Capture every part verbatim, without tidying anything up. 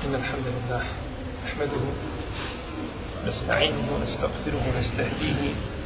إن الحمد لله نحمده ونستعينه ونستغفره ونستهديه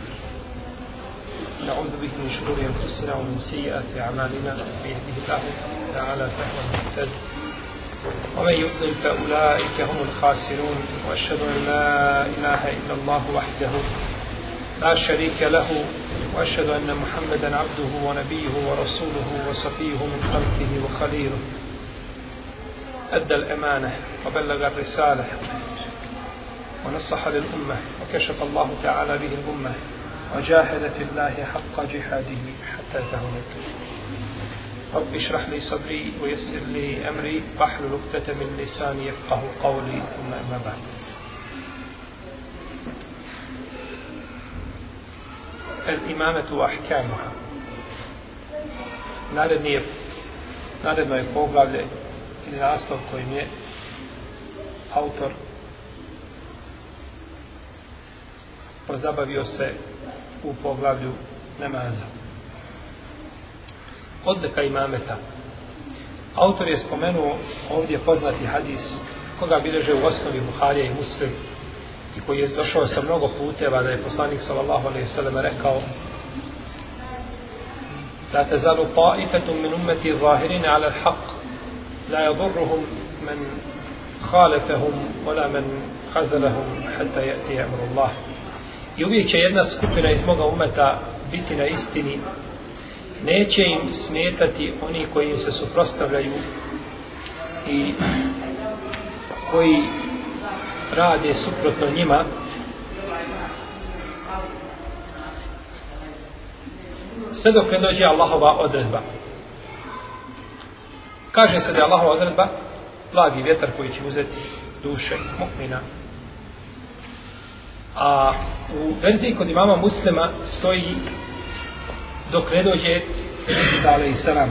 نعوذ به من شرور أنفسنا ومن سيئات أعمالنا من يهده الله تعالى فهو المهتد ومن يضلل فأولئك هم الخاسرون وأشهد أن لا إله إلا الله وحده لا شريك له وأشهد أن محمدا عبده ونبيه ورسوله وصفيه من خلقه وخليله أدى الأمانة وبلغ الرسالة ونصح للأمة وكشف الله تعالى به الأمة وجاهد في الله حق جهاده حتى أتاه اليقين. رب اشرح لي صدري ويسر لي أمري واحلل عقدة من لساني يفقه قولي ثم أما بعد. الإمامة وأحكامها. Naredni je, naredno je poglavlje ili naslov kojim je autor pozabavio se u poglavlju namaza. Odlika imameta. Autor je spomenuo ovdje poznati hadis koga bilježe u osnovi Buharija i Muslim i koji je došao sa mnogo puteva da je poslanik sallallahu alejhi ve sellem rekao: La tazalu ta'ifatun min ummati zahirin 'ala al-haqq la yadurruhum man khalafahum wala man khazalahum hatta ya'ti amru Allah. I uvijek će jedna skupina iz moga umeta biti na istini, neće im smetati oni koji im se suprotstavljaju i koji rade suprotno njima, sve dok ne dođe Allahova odredba. Kaže se da je Allahova odredba blagi vjetar koji će uzeti duše mu'mina. A u verziji kod imama Muslima stoji dok ne dođe Isa alejhi selam.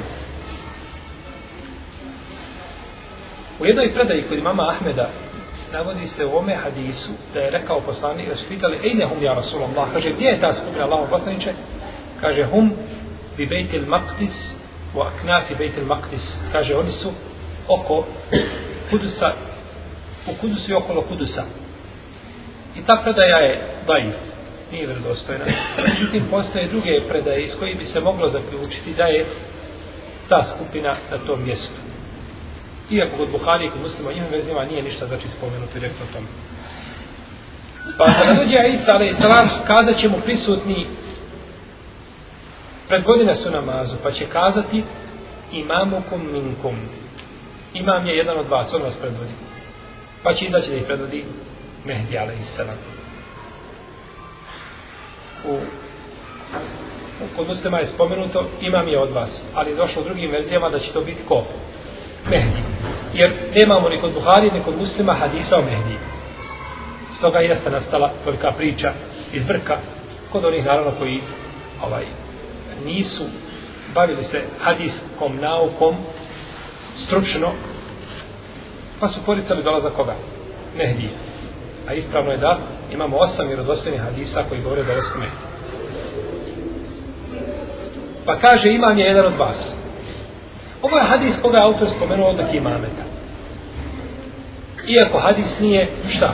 U jednoj predaji kod imama Ahmeda navodi se u ome hadisu da je rekao poslanik, da su pitali: Ejne hum ja Rasulullah? Kaže, gdje je ta skupina Allahov poslaniče? Kaže, hum bi bejtil maqdis wa aknafi bejtil maqdis. Kaže, oni su oko Kudusa, u Kudusu i okolo Kudusa. I ta predaja je daif, nije vjerodostojna. Međutim, postoje druge predaje iz kojih bi se moglo zaključiti da je ta skupina na tom mjestu. Iako kod Buhari i kod Muslima u njihovim verzijama nije ništa znači spomenuto direktno o tome. Pa kada dođe Isa alejhi selam, kazat će mu prisutni: predvodine su namazu, pa će kazati: imamukum minkum. Imam je jedan od vas, on vas predvodi. Pa će izaći da ih predvodi Mehdi alejhi selam. U, u kod Muslima je spomenuto: imam je od vas, ali je došlo u drugim verzijama da će to biti ko? Mehdi. Jer nemamo ni kod Buhari, ni kod Muslima hadisa o Mehdi. Stoga jeste nastala tolika priča iz brka kod onih naravno koji ovaj, nisu bavili se hadiskom naukom stručno, pa su poricali dolazak koga? Mehdi. A ispravno je da imamo osam vjerodostojnih hadisa koji govore o dolasku Mehdi. Pa kaže: imam je jedan od vas. Ovo je hadis koga je autor spomenuo odlike imameta. Iako hadis nije šta?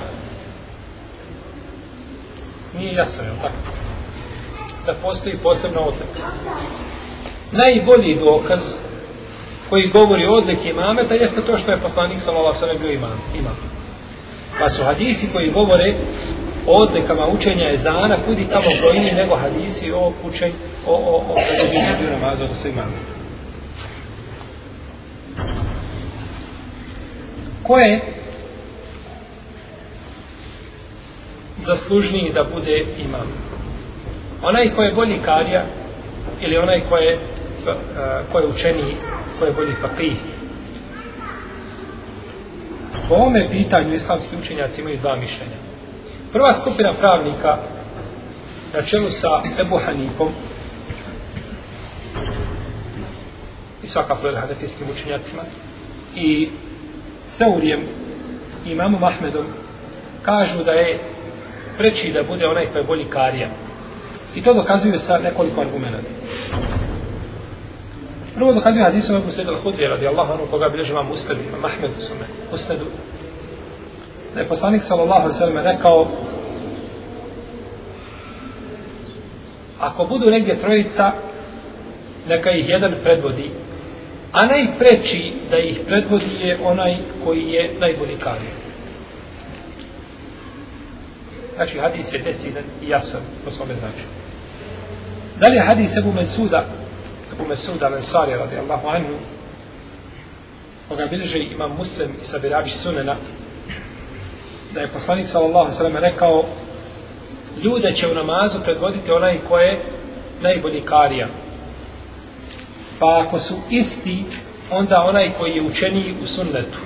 Nije jasan, je li tako? Da postoji posebna odlika. Najbolji dokaz koji govori o odlike imameta jeste to što je poslanik sallallahu alejhi ve sellem bio imam. imam. Pa su hadisi koji govore o odlikama učenja ezana kudi tamo brojniji nego hadisi o učenju, o, o, o predobinu namaza od svih imameta. Ko je zaslužniji da bude imam? Onaj ko je bolji karija ili onaj ko je, ko je učeniji, ko je bolji faqih? Po ovome pitanju islamski učenjaci imaju dva mišljenja. Prva skupina pravnika na čelu sa Ebu Hanifom i svakako je hanefijskim učenjacima i Seurijem i imamom Ahmedom kažu da je preči da bude onaj koji je bolji karija. I to dokazuju sa nekoliko argumenata. Prvo dokazuje hadisom Ebu Sejda al-Hudrija radijallahu anhu koga bilježi imam Muslim, imam Ahmed u svome Musnedu, da je poslanik sallallahu alejhi ve sellem rekao: ako budu negdje trojica, neka ih jedan predvodi, a najpreči da ih predvodi je onaj koji je najbolji karija. Znači, hadis je decidan i jasan po svome značaju. Dalje hadis Ebu Mesuda, Ebu Mesuda Al-Ansari radijallahu anhu, koga bilježi imam Muslim i sabirači sunena, da je poslanik sallallahu alejhi ve sellem rekao: ljude će u namazu predvoditi onaj ko je najbolji karija. Pa ako su isti, onda onaj koji je učeniji u sunnetu.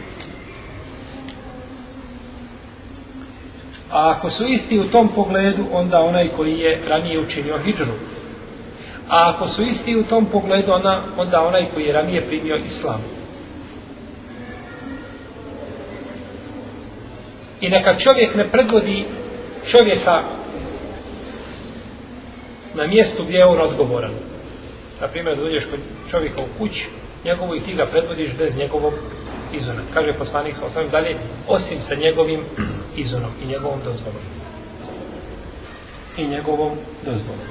A ako su isti u tom pogledu, onda onaj koji je ranije učinio hidžru. A ako su isti u tom pogledu, onda, onda onaj koji je ranije primio islam. I neka čovjek ne predvodi čovjeka na mjestu gdje je on odgovoran. Na primjer, da dođeš kod čovjeka u kući, njegovu i ti ga predvodiš bez njegovog izuna. Kaže poslanik sallallahu alejhi ve sellem dalje, osim sa njegovim izunom i njegovom dozvolom. I njegovom dozvolom.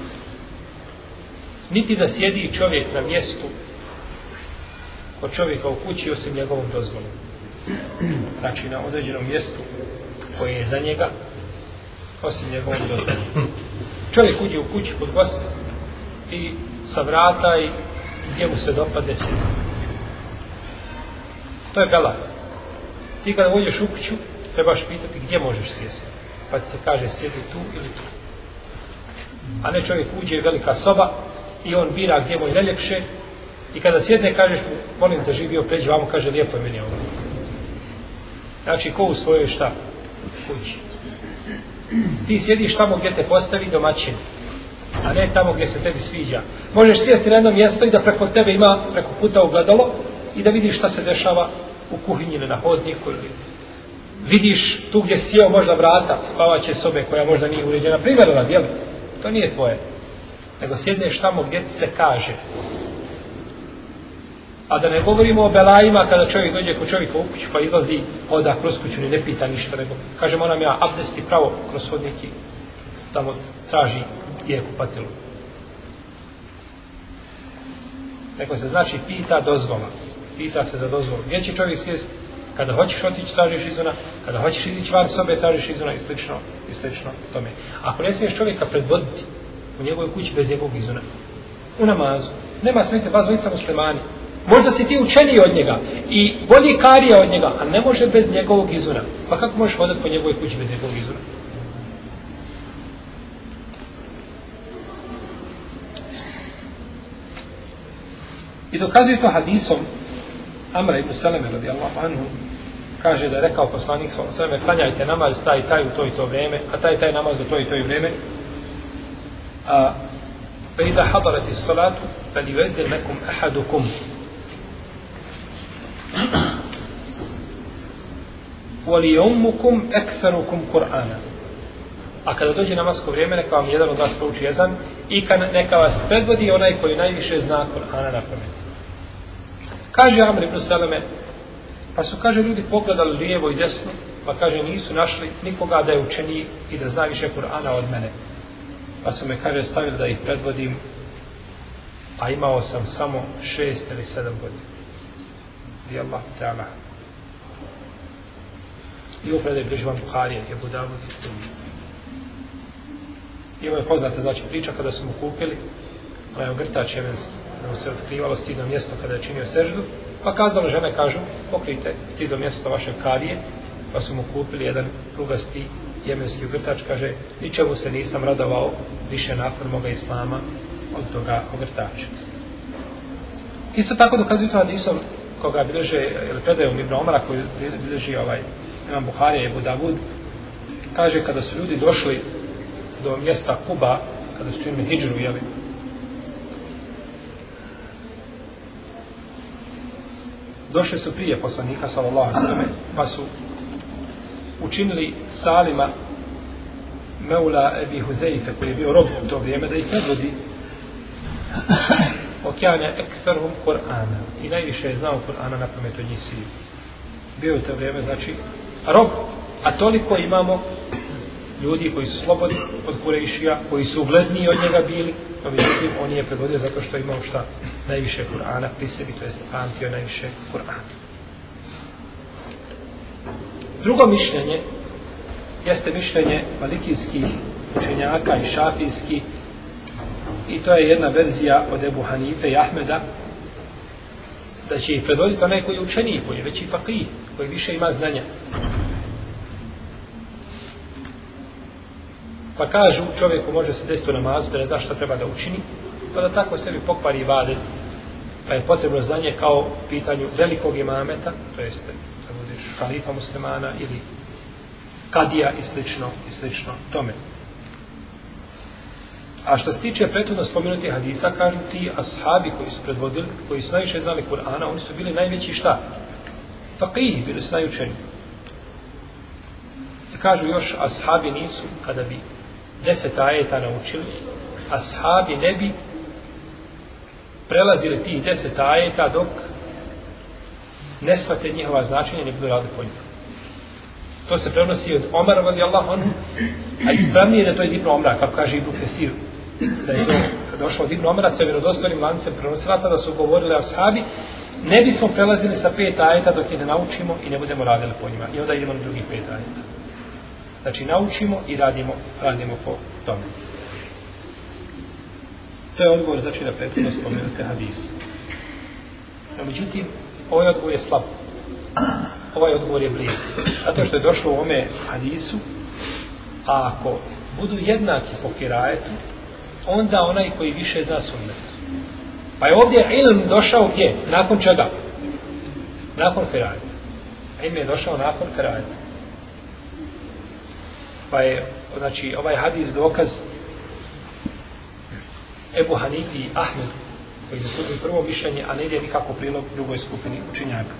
Niti da sjedi čovjek na mjestu kod čovjeka u kući osim njegovom dozvolom. Znači na određenom mjestu koje je za njega osim njegovom dozvolom. Čovjek uđe u kuću kod gosta i sa vrata i gdje mu se dopade sjedi. To je bela. Ti kada uđeš u kuću trebaš pitati gdje možeš sjesti. Pa ti se kaže sjedi tu ili tu. A ne čovjek uđe velika soba i on bira gdje mu je najljepše i kada sjedne kažeš mu, molim te živio, pređi vamo, kaže lijepo je meni ovo. Znači ko u svojoj šta? Kući. Ti sjediš tamo gdje te postavi domaćin, a ne tamo gdje se tebi sviđa. Možeš sjesti na jedno mjesto i da preko tebe ima preko puta ogledalo i da vidiš šta se dešava u kuhinji ili na hodniku ili vidiš tu gdje sjeo možda vrata spavaće sobe koja možda nije uređena. Primjer radi, jel? To nije tvoje. Nego sjedneš tamo gdje ti se kaže. A da ne govorimo o belajima kada čovjek dođe kod čovjeka u kuću pa izlazi, hoda kroz kuću, ni ne pita ništa, nego kaže moram ja abdesti pravo kroz hodnik i tamo traži je kupatilu. Neko se znači pita dozvola. Pita se za dozvolu. Gdje će čovjek sjesti? Kada hoćeš otići, tražiš izuna. Kada hoćeš izići van sobe, tražiš izuna i slično, i slično tome. Ako ne smiješ čovjeka predvoditi u njegovoj kući bez njegovog izuna, u namazu, nema smijete, vas dvojica muslimani. Možda si ti učeniji od njega i bolji karija od njega, a ne može bez njegovog izuna. Pa kako možeš hodati po njegovoj kući bez njegovog izuna? I dokazuje to hadisom Amra ibn Saleme radijallahu anhu, kaže da je rekao poslanik sallallahu alejhi ve sellem: klanjajte namaz taj i taj u to i to vrijeme, a taj i taj namaz u to i to i vrijeme. A fa idha hadarati s-salatu falyu'adhdhin lakum ahadukum. وَلِيُمُّكُمْ أَكْثَرُكُمْ قُرْآنًا. A kada dođe namasko vrijeme, neka vam jedan od vas prouči ezan i neka vas predvodi onaj koji najviše zna Kur'ana na pamet. Kaže Amr ibn Saleme, pa su, kaže, ljudi pogledali lijevo i desno, pa kaže, nisu našli nikoga da je učeniji i da zna više Kur'ana od mene. Pa su me, kaže, stavili da ih predvodim, a imao sam samo šest ili sedam godina. I Allah ta'ala. I u predaj bliži vam Buharije, Ebu Davud i Tirmidhi. I ovo je poznata, znači, priča kada su mu kupili onaj ogrtač jemenski, da mu se otkrivalo stidno mjesto kada je činio seždu, pa kazale žene, kažu, pokrijte stidno mjesto vaše karije, pa su mu kupili jedan prugasti jemenski ogrtač, kaže, ničemu se nisam radovao više nakon moga islama od toga ogrtača. Isto tako dokazuju to hadisom koga bilježe, ili predajom Ibn Omara koji bilježi ovaj imam Buharija i Ebu Davud, kaže kada su ljudi došli do mjesta Kuba, kada su činili hidžru, jeli, došli su prije poslanika sallallahu alejhi ve sellem, pa su učinili Salima Meula Ebi Huzeife, koji je bio rob u to vrijeme, da ih predvodi. Okjane eksterhum Kur'ana, i najviše je znao Kur'ana na pamet od njih svih. Bio je u to vrijeme, znači, rob A toliko imamo ljudi koji su slobodni od Kurejšija, koji su ugledniji od njega bili, no međutim on je predvodio zato što je imao šta? Najviše Kur'ana pri sebi, to jest pamtio najviše Kur'ana. Drugo mišljenje jeste mišljenje malikijskih učenjaka i šafijskih, i to je jedna verzija od Ebu Hanife i Ahmeda, da će ih predvoditi onaj koji je učeniji, koji je veći fakih, koji više ima znanja. Pa kažu, čovjeku može se desiti u namazu da ne zna šta treba da učini, pa da tako sebi pokvari ibadet, pa je potrebno znanje kao pitanju velikog imameta, to jeste da budeš halifa muslimana ili kadija i slično, i slično tome. A što se tiče prethodno spomenutih hadisa, kažu ti ashabi koji su predvodili, koji su najviše znali Kur'ana, oni su bili najveći šta? Faqihi, bili su najučeniji. I kažu još, ashabi nisu, kada bi deset ajeta naučili, ashabi ne bi prelazili tih deset ajeta dok ne shvate njihova značenja, ne budu radili po njima. To se prenosi od Omara radijallahu anhu, a ispravnije da to je Ibn Omra, kako kaže Ibn Kesir, da je to došlo od Ibn Omara sa vjerodostojnim lancem prenosilaca, da su govorili ashabi, ne bismo prelazili sa pet ajeta dok je ne naučimo i ne budemo radili po njima. I onda idemo na drugih pet ajeta. Znači naučimo i radimo, radimo po tome. To je odgovor, znači, na prethodno spomenute hadise. No, međutim, ovaj odgovor je slab. Ovaj odgovor je blijed. Zato što je došlo u ome hadisu, a ako budu jednaki po kirajetu, onda onaj koji više zna sunnet. Pa je ovdje ilm došao gdje? Nakon čega? Nakon kirajeta. Ilm je došao nakon kirajeta. Pa je, znači, ovaj hadis dokaz Ebu Hanifi i Ahmedu, koji zastupili prvo mišljenje, a ne ide nikako prilog drugoj skupini učenjaka.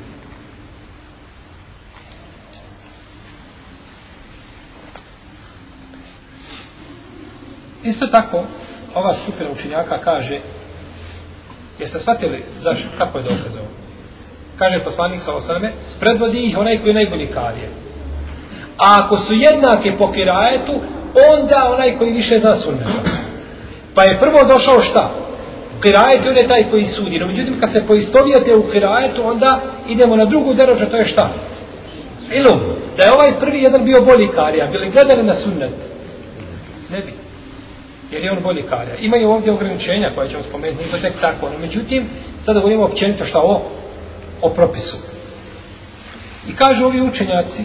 Isto tako, ova skupina učenjaka kaže, jeste shvatili zašto, kako je dokaz ovo? Kaže poslanik sallallahu alejhi ve selleme, predvodi ih onaj koji je najbolji karije. A ako su jednake po kirajetu, onda onaj koji više zna sunneta. Pa je prvo došao šta? Kirajet on je taj koji sudi. No, međutim, kad se poistovijete u kirajetu, onda idemo na drugu derođu, to je šta? Ilum. Da je ovaj prvi jedan bio bolji karija, bili gledali na sunnet? Ne bi. Jer je on bolji karija. Imaju ovdje ograničenja koje ćemo spomenuti, nije to tek tako. No, međutim, sada govorimo općenito šta o, o propisu. I kažu ovi učenjaci,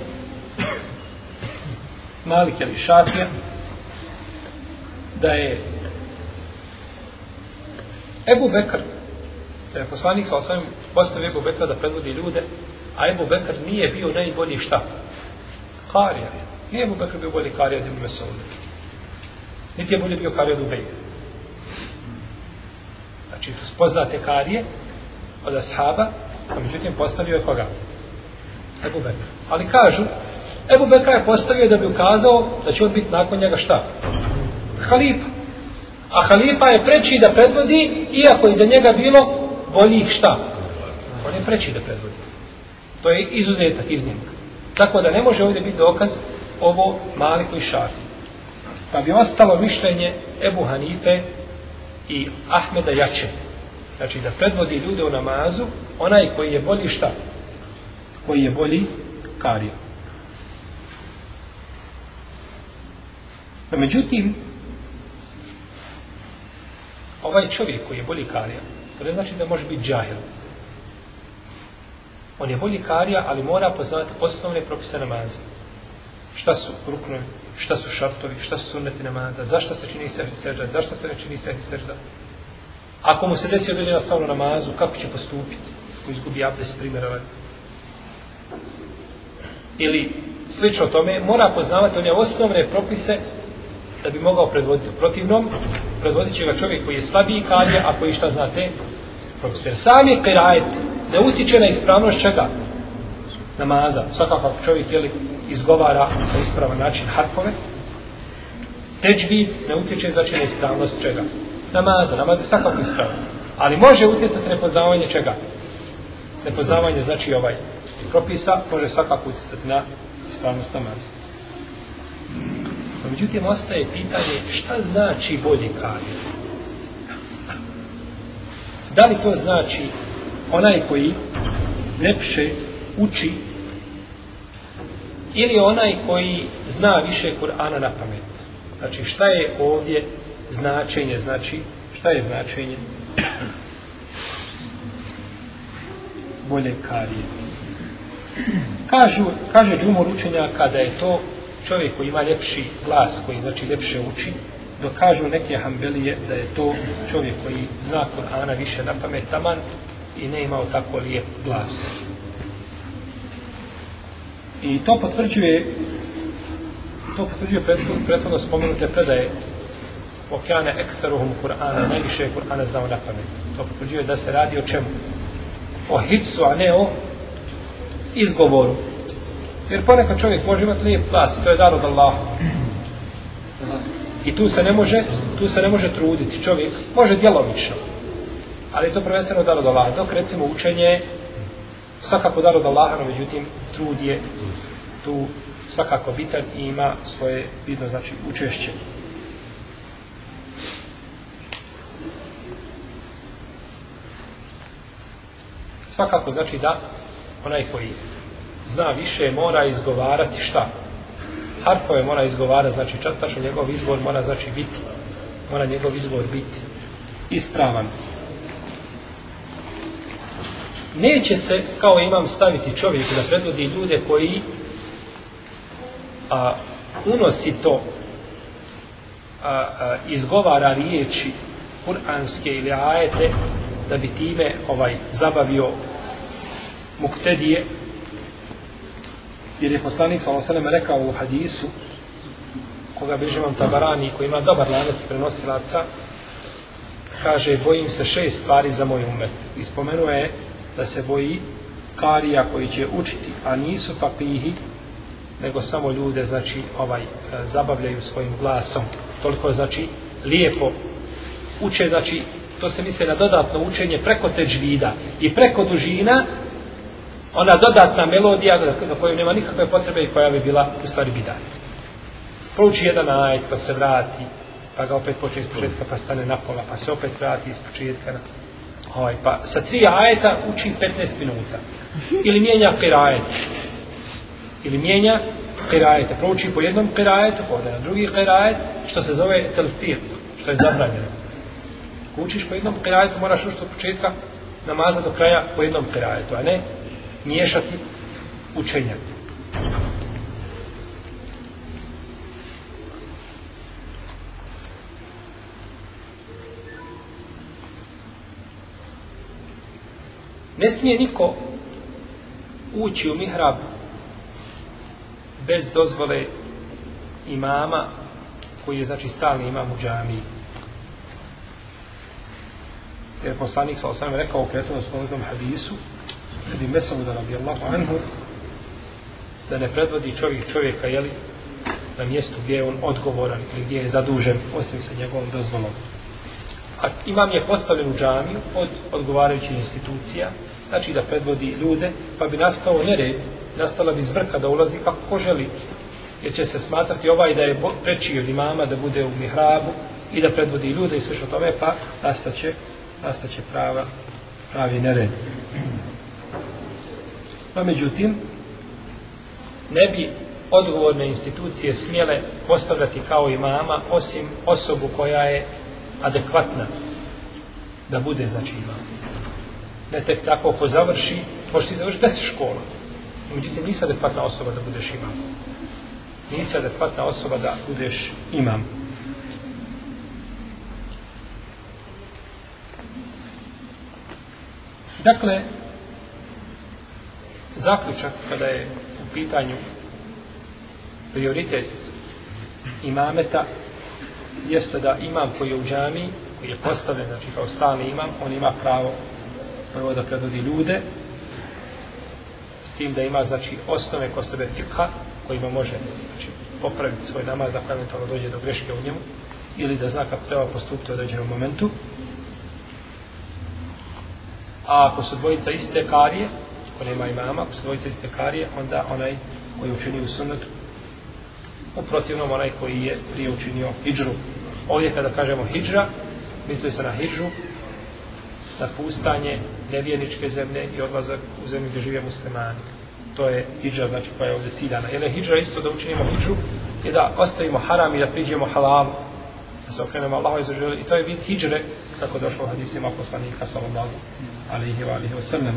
Malik ili Šafija, da je Ebu Bekr, da je poslanik sallallahu alejhi ve sellem postavio Ebu Bekra da predvodi ljude, a Ebu Bekr nije bio najbolji šta? Karija. Nije Ebu Bekr bio bolji karija od Ibn Mesauda. Niti je bolji bio karija od Ubejde. Znači, poznate karije od ashaba, a međutim postavio je koga? Ebu Bekr. Ali kažu, Ebu Bekra je postavio da bi ukazao da će on biti nakon njega šta? Halifa. A halifa je preči da predvodi, iako iza njega bilo boljih šta? On je preči da predvodi. To je izuzetak, iznimka. Tako da ne može ovdje biti dokaz ovo Maliku i Šafiji. Pa bi ostalo mišljenje Ebu Hanife i Ahmeda jače. Znači da predvodi ljude u namazu onaj koji je bolji šta? Koji je bolji karija. No, međutim, ovaj čovjek koji je bolji karija, to ne znači da može biti džahil. On je bolji karija, ali mora poznati osnovne propise namaza. Šta su ruknovi, šta su šartovi, šta su sunneti namaza, zašto se čini sehvi sežda, zašto se ne čini sehvi sežda. Ako mu se desi određena stvar u namazu, kako će postupiti? Ko izgubi abdest, primjera radi. Ili slično tome, mora poznavati one osnovne propise da bi mogao predvoditi. U protivnom, predvodit će ga čovjek koji je slabiji karija, a koji šta zna te propise. Sami kirajet ne utiče na ispravnost čega? Namaza. Svakako ako čovjek jeli, izgovara na ispravan način harfove, teđvid ne utječe znači na ispravnost čega? Namaza. Namaz je svakako ispravan. Ali može utjecati nepoznavanje čega? Nepoznavanje znači ovaj propisa može svakako utjecati na ispravnost namaza. No, međutim, ostaje pitanje šta znači bolji karija? Da li to znači onaj koji lepše uči ili onaj koji zna više Kur'ana na pamet? Znači, šta je ovdje značenje? Znači, šta je značenje bolje karije? Kažu, kaže džumhur učenjaka da je to čovjek koji ima ljepši glas, koji znači ljepše uči, dok kažu neke hambelije da je to čovjek koji zna Kur'ana više na pamet taman i ne imao tako lijep glas. I to potvrđuje to potvrđuje prethodno spomenute predaje Okjane ekstaruhum Kur'ana, najviše Kur'ana znao na pamet. To potvrđuje da se radi o čemu? O hifsu, a ne o izgovoru. Jer ponekad čovjek može imati lijep glas, to je dar od Allaha. I tu se ne može, tu se ne može truditi. Čovjek može djelomično, ali je to prvenstveno dar od Allaha. Dok recimo učenje je svakako dar od Allaha, no međutim trud je tu svakako bitan i ima svoje vidno znači učešće. Svakako znači da onaj koji zna više mora izgovarati šta? Harfove mora izgovarati, znači tačno njegov izgovor mora znači biti, mora njegov izgovor biti ispravan. Neće se kao imam staviti čovjeku da predvodi ljude koji a, unosi to, a, a, izgovara riječi kuranske ili ajete da bi time ovaj zabavio muktedije, jer je poslanik sallallahu alejhi ve sellem rekao u hadisu koga bilježi Imam Tabarani, koji ima dobar lanac prenosilaca, kaže bojim se šest stvari za moj umet. I spomenuo je da se boji karija koji će učiti, a nisu fakihi, nego samo ljude znači ovaj zabavljaju svojim glasom. Toliko znači lijepo uče, znači to se misli na dodatno učenje preko teđvida i preko dužina, ona dodatna melodija za koju nema nikakve potrebe i koja bi bila u stvari bidat. Prouči jedan ajet, pa se vrati, pa ga opet počne iz početka, pa stane na pola, pa se opet vrati iz početka. Ovaj, pa sa tri ajeta uči petnaest minuta. Ili mijenja qirajet. Ili mijenja qirajet. Prouči po jednom qirajetu, pa na drugi qirajet, što se zove telfir, što je zabranjeno. Ako učiš po jednom qirajetu, moraš učiti od početka namaza do kraja po jednom qirajetu, a ne miješati učenja. Ne smije niko ući u mihrab bez dozvole imama koji je znači stalni imam u džamiji. Jer poslanik sallallahu alejhi ve sellem rekao u prethodnom spomenutom hadisu bi Mesauda radijallahu anhu da ne predvodi čovjek čovjeka jeli, na mjestu gdje je on odgovoran ili gdje je zadužen osim sa njegovom dozvolom. A imam je postavljen u džamiju od odgovarajućih institucija, znači da predvodi ljude, pa bi nastao nered, nastala bi zbrka da ulazi kako ko želi, jer će se smatrati ovaj da je preči od imama da bude u mihrabu i da predvodi ljude i sve što tome, pa nastaće, nastaće prava, pravi nered. Pa međutim, ne bi odgovorne institucije smjele postavljati kao imama osim osobu koja je adekvatna da bude znači imam. Ne tek tako ko završi, možeš ti završiti deset škola. Međutim, nisi adekvatna osoba da budeš imam. Nisi adekvatna osoba da budeš imam. Dakle, zaključak kada je u pitanju prioritet imameta jeste da imam koji je u džamiji, koji je postavljen, znači kao stalni imam, on ima pravo prvo da predvodi ljude, s tim da ima znači osnove ko sebe fikha, kojima može znači, popraviti svoj namaz ako eventualno dođe do greške u njemu, ili da zna kako treba postupiti u određenom momentu. A ako su dvojica iste karije, ako nema imama, ako su dvojica iste karije, onda onaj koji je učinio sunnetu. U protivnom onaj koji je prije učinio hidžru. Ovdje kada kažemo hidžra, misli se na hidžru, na pustanje nevjerničke zemlje i odlazak u zemlju gdje žive muslimani. To je hidžra, znači koja je ovdje ciljana. Jer je hidžra isto da učinimo hidžru i da ostavimo haram i da priđemo halalu, da se okrenemo Allahu izraželi. I to je vid hidžre, kako došlo u hadisima poslanika sallallahu alejhi ve alihi wasallam.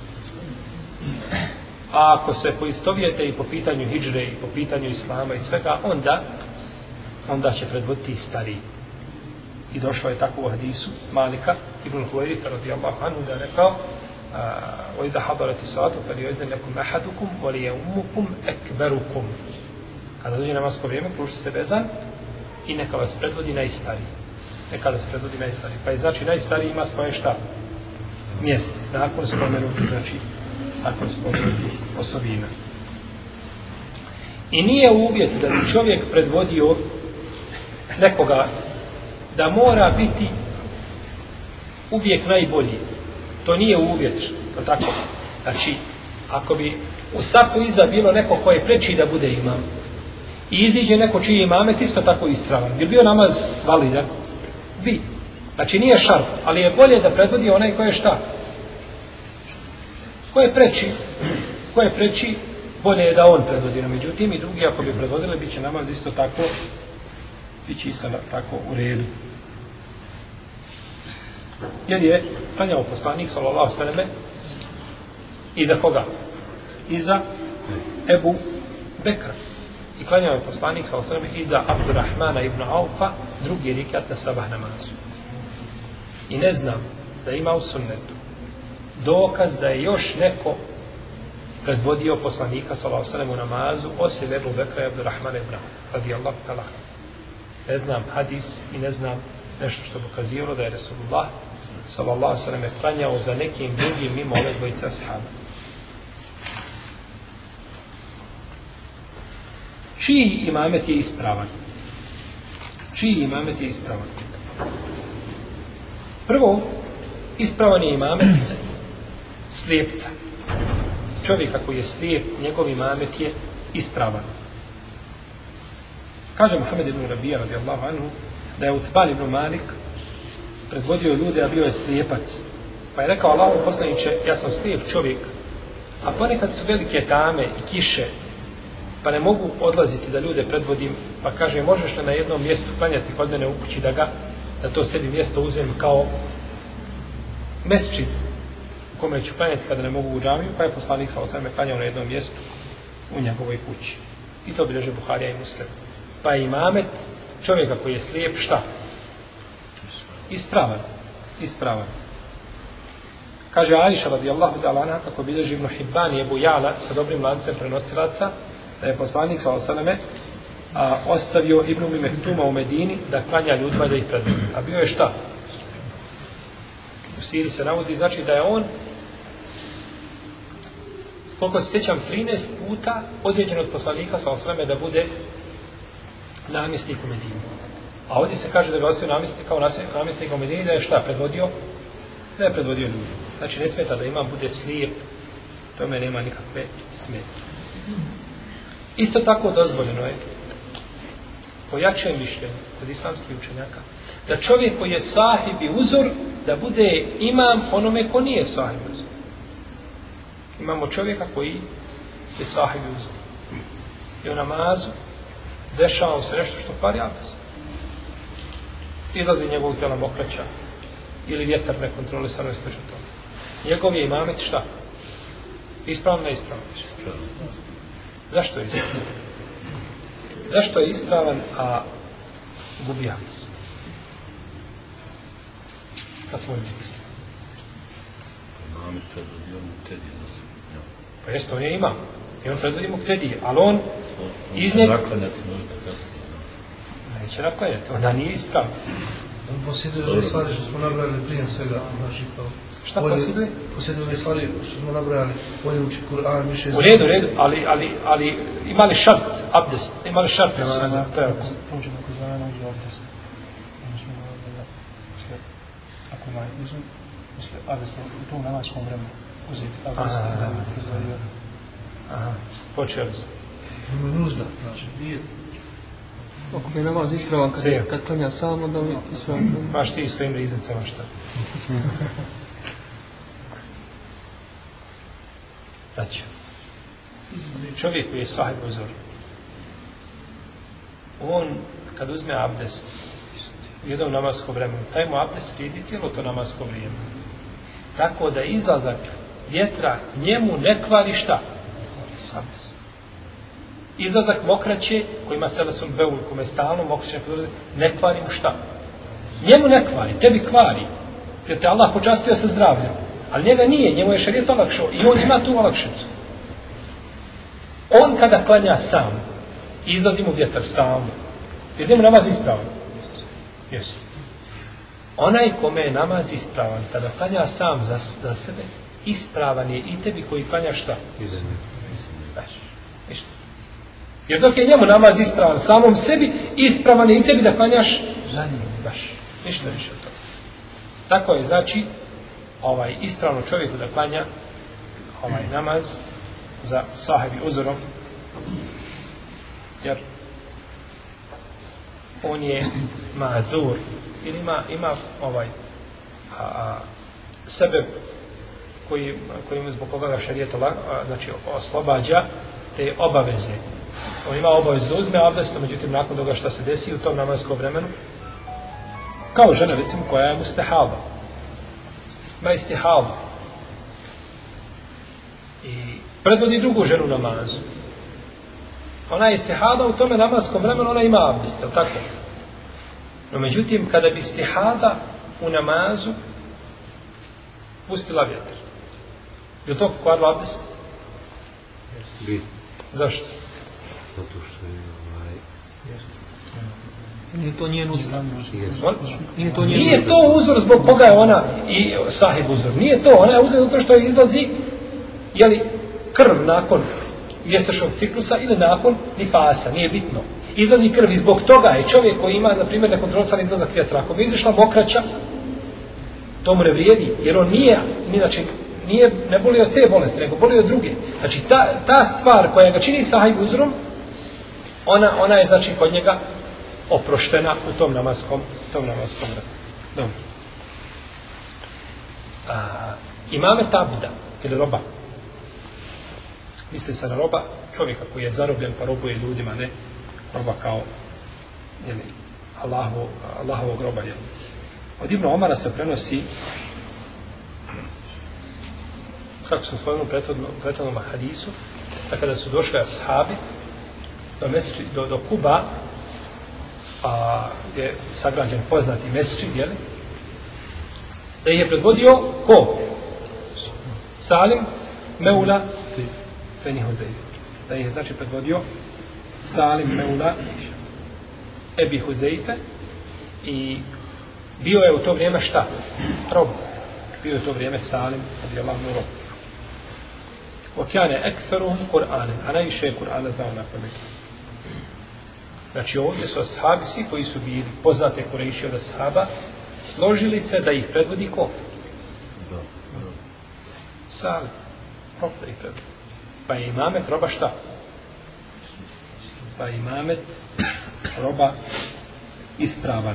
A ako se poistovijete i po pitanju hidžre i po pitanju islama i svega, onda onda će predvoditi stariji. I došlo je tako u hadisu Malika ibn Huwairisa radijallahu anhu da je rekao وَإِذَا حَضَرَتِ الصَّلَاةُ فَلْيُؤَذِّنْ لَكُمْ أَحَدُكُمْ وَلِيَؤُمُّكُمْ أَكْبَرُكُمْ. Kada dođe namasko vrijeme, pruži se bezan i neka vas predvodi najstariji. Neka vas predvodi najstariji. Pa je znači najstariji ima svoje šta? Mjesto. Nakon spomenuti, znači nakon spomenuti osobina. I nije uvjet da bi čovjek predvodio nekoga da mora biti uvijek najbolji. To nije uvjet, to tako. Znači, ako bi u safu iza bilo neko ko je preči da bude imam i iziđe neko čiji je imamet isto tako ispravan, bi bio namaz validan? Bi. Znači nije šart, ali je bolje da predvodi onaj ko je šta? Ko je preči? Ko je preči? Bolje je da on predvodi. No, međutim, i drugi ako bi predvodili, bit će namaz isto tako, bit će isto tako u redu. Jer je klanjao poslanik sallallahu alejhi ve selleme iza koga? Iza Ebu Bekra. I klanjao je poslanik sallallahu alejhi ve selleme iza Abdurrahmana ibn Aufa drugi rekat na sabah namazu. I ne znam da ima u sunnetu dokaz da je još neko predvodio poslanika sallallahu alejhi ve selleme u namazu osim Ebu Bekra i Abdurrahmana ibn Aufa radijallahu ta'ala. Ne znam hadis i ne znam nešto što dokazivalo da je Resulullah sallallahu alejhi ve sellem klanjao za nekim drugim mimo ove dvojice ashaba. Čiji imamet je ispravan? Čiji imamet je ispravan? Prvo, ispravan je imamet slijepca. Čovjeka koji je slijep, njegov imamet je ispravan. Kaže Muhammed ibn Rabija radijallahu anhu da je Utbal ibn Malik predvodio ljude, a bio je slijepac. Pa je rekao Allahu poslaniče, ja sam slijep čovjek, a ponekad su velike tame i kiše, pa ne mogu odlaziti da ljude predvodim, pa kaže, možeš li na jednom mjestu klanjati kod mene u kući da ga, da to sebi mjesto uzmem kao mesčid u kome ću klanjati kada ne mogu u džamiju, pa je poslanik sallallahu alejhi ve sellem klanjao na jednom mjestu u njegovoj kući. I to bilježe Buharija i Muslim. Pa je imamet čovjeka koji je slijep šta? Ispravan. Ispravan. Kaže Aisha radijallahu ta'ala anha, kako bilježi Ibn Hibban i Ebu Ja'la sa dobrim lancem prenosilaca, da je poslanik sallallahu alejhi ve selleme ostavio Ibn Umi Mektuma u Medini da klanja ljudima da ih predvodi. A bio je šta? U Siri se navodi, znači da je on, koliko se sjećam, trinaest puta određen od poslanika sallallahu alejhi ve selleme da bude namjesnik u Medini. A ovdje se kaže da je ostavio namjesnik kao namjesnik u Medini, da je šta predvodio? Da je predvodio ljudi. Znači ne smeta da imam bude slijep, tome nema nikakve smete. Isto tako dozvoljeno je, po jačem mišljenju kod islamskih učenjaka, da čovjek koji je sahib i uzor, da bude imam onome ko nije sahib i uzor. Imamo čovjeka koji je sahib i uzor. I u namazu dešava se nešto što kvari abdest. Izlazi njegovog tijela mokraća ili vjetar nekontrolisano i slično toga. Njegov je imamet šta? Ispravan, neispravan. Zašto je ispravan? Zašto je ispravan, a gubi abdest? Kako tvoj misli? Imamet predvodio muktedije za se. Pa jeste, on je imam. I on predvodio muktedije, ali on iznijeg... Naklanjati možda kasnije. Neće naklanjati, onda nije ispravan. On posjeduje ove stvari što smo nabrali prije svega, znači kao... Šta posjeduje? Posjeduje ove stvari što smo nabrali, bolje uči Kur'an, više... U redu, u redu, ali, ali, ali ima li šart, abdest, ima li šart? To je abdest. Prođe neko zvana, nađe abdest. Ako ima izum, misle abdest u tom namadskom vremenu uzeti abdest. Aha, počeli smo. Ima nužda, znači. Nije. Ako bi namaz ispravan kad, kad klanja sam, onda bi ispravan. Baš ti svojim riznicama šta. Znači, čovjek koji je sahib uzor, on kad uzme abdest u jednom namasko vremenu, taj mu abdest vrijedi cijelo to namasko vrijeme. Tako da izlazak vjetra njemu ne kvari šta? Abdest. Izlazak mokraće, koji ima selesun beul, kome je stalno mokraće, ne kvari mu šta? Njemu ne kvari, tebi kvari. Jer te Allah počastio sa zdravljem. Ali njega nije, njemu je šerijet olakšao i on ima tu olakšicu. On kada klanja sam, izlazi mu vjetar stalno. Jer njemu namaz ispravan. Jesu. Onaj kome je namaz ispravan, kada klanja sam za, za sebe, ispravan je i tebi koji klanja šta? Baš. Ništa. Jer dok je njemu namaz ispravan samom sebi, ispravan je i tebi da klanjaš za njim. Baš. Ništa više od toga. Tako je, znači, ovaj ispravno čovjeku da klanja ovaj namaz za sahibi uzorom, jer on je mazur ili ima, ima ovaj a, a, sebe koji, koji zbog koga ga šerijet znači oslobađa te obaveze. On ima obavezu da uzme abdest, međutim nakon toga što se desi u tom namadskom vremenu, kao žena recimo koja je mustahaba, ima istihabu i predvodi drugu ženu namazu. Ona je istihada u tome namaskom vremenu, ona ima abdest, je tako? No međutim, kada bi istihada u namazu pustila vjetar, je to pokvarilo abdest? Bi. Zašto? Zato što je ovaj... Nije to njen uzor. Nije to, Nije to uzor zbog koga je ona i sahib uzor. Nije to. Ona je uzor zato što izlazi jeli, krv nakon mjesečnog ciklusa ili nakon nifasa. Nije bitno. Izlazi krv i zbog toga je čovjek koji ima, na primjer, nekontrolisan izlazak vjetra. Ako bi izašla mokraća, to mu ne vrijedi. Jer on nije, znači, nije, ne boli od te bolesti, nego boli od druge. Znači, ta, ta stvar koja ga čini sahib uzorom, ona, ona je, znači, kod njega oproštena u tom namaskom, tom namaskom vremenu. Dobro. A, imame tabda, ili roba. Misli se na roba čovjeka koji je zarobljen pa robuje ljudima, ne roba kao jeli, Allahovo, Allahovog roba. Jeli. Od Ibn Omara se prenosi, kako sam spomenuo u prethodnom hadisu, da kada su došli ashabi do, mesiči, do, do Kuba, a je sagrađen poznati mesečid, jeli, da ih je predvodio ko? Salim Meula Beni Huzeyfe. Da ih je znači predvodio Salim Meula Ebi Huzeyfe i bio je u to vrijeme šta? Rob. Bio je u to vrijeme Salim radijallahu anhu rob. Okjane ekferum Kur'anem, a najviše je Kur'ana znao na pamet. Znači ovdje su ashabi, svi koji su bili poznate Kurejši od ashaba, složili se da ih predvodi ko? Salim. Rob da ih predvodi. Pa je imamet roba šta? Pa je imamet roba ispravan.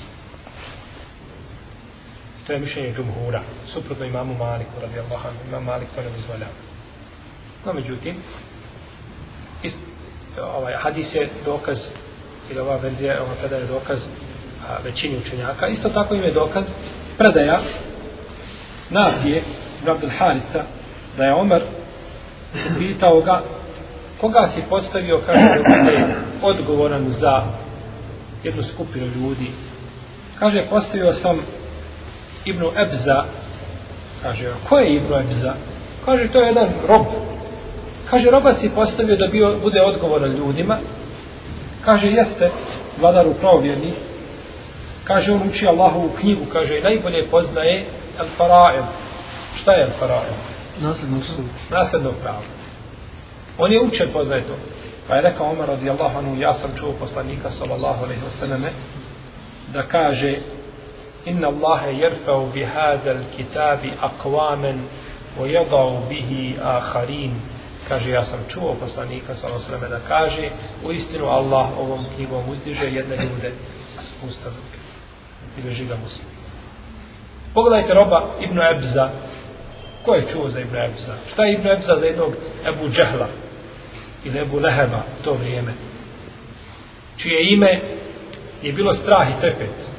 To je mišljenje džumhura. Suprotno imamu Maliku, radijallahu anhu. Imam Malik to ne dozvoljava. No, međutim, ist, ovaj hadis je dokaz, ili ova verzija, ova predaja je dokaz a, većini učenjaka. Isto tako im je dokaz predaja Nafije ibn Abdul Harisa, da je Omer pitao ga koga si postavio, kaže da je odgovoran za jednu skupinu ljudi. Kaže, postavio sam Ibnu Ebza. Kaže, ko je Ibnu Ebza? Kaže, to je jedan rob. Kaže, roba si postavio da bio, bude odgovoran ljudima. Kaže, jeste vladaru pravovjernih. Kaže, on uči Allahovu knjigu. Kaže, najbolje poznaje al-fara'il. Šta je al-fara'il? Naslednog suda. Naslednog prava. On je učen, poznaje to. Pa je rekao Omar radijallahu anhu, ja sam čuo poslanika sallallahu alejhi ve selleme da kaže inna Allahe jerfau bi hadal kitabi aqwamen wa yadau bihi akharin Kaže, ja sam čuo poslanika sallallahu alejhi ve sellem da kaže, uistinu Allah ovom knjigom uzdiže jedne ljude, a spušta druge. I leži ga Muslim. Pogledajte roba Ibn Ebza. Ko je čuo za Ibn Ebza? Šta je Ibn Ebza za jednog Ebu Džehla ili Ebu Leheba u to vrijeme? Čije ime je bilo strah i trepet.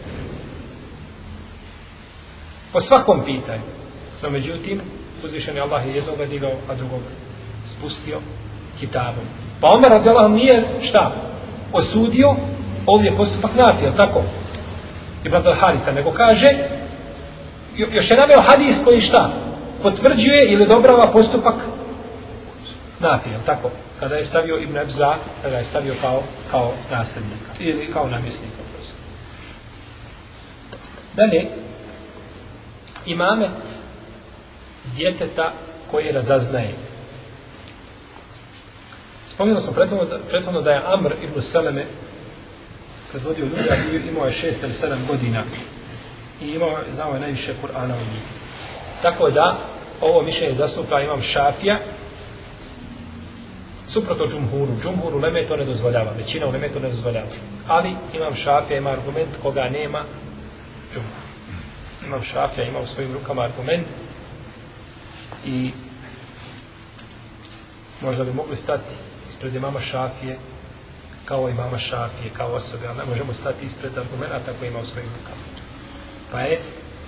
Po svakom pitanju. No međutim, uzvišeni Allah je jednoga digao, a drugog spustio kitabom. Pa Omer radijallahu anhu nije šta? Osudio ovdje postupak nafila, tako? Ibn al-Harisa, nego kaže, još je naveo hadis koji šta? Potvrđuje ili odobrava postupak nafila, tako? Kada je stavio Ibn Ebza, kada je stavio kao, kao nasljednika ili kao namjesnika. Dalje, imamet djeteta koje razaznaje. Spomenuo sam prethodno da je Amr ibn Seleme predvodio ljudi, a imao je šest ili sedam godina i imao, znao je najviše Kur'ana u njih. Tako da, ovo mišljenje zastupa imam Šafija, suprotno džumhuru. Džumhuru uleme to ne dozvoljava, većina uleme to ne dozvoljava. Ali imam Šafija, ima argument koga nema džumhur. Imam Šafija, ima u svojim rukama argument i možda bi mogli stati ispred imama Šafije kao imama Šafije, kao osobe, ali ne možemo stati ispred argumenta koji ima u svojim rukama. Pa je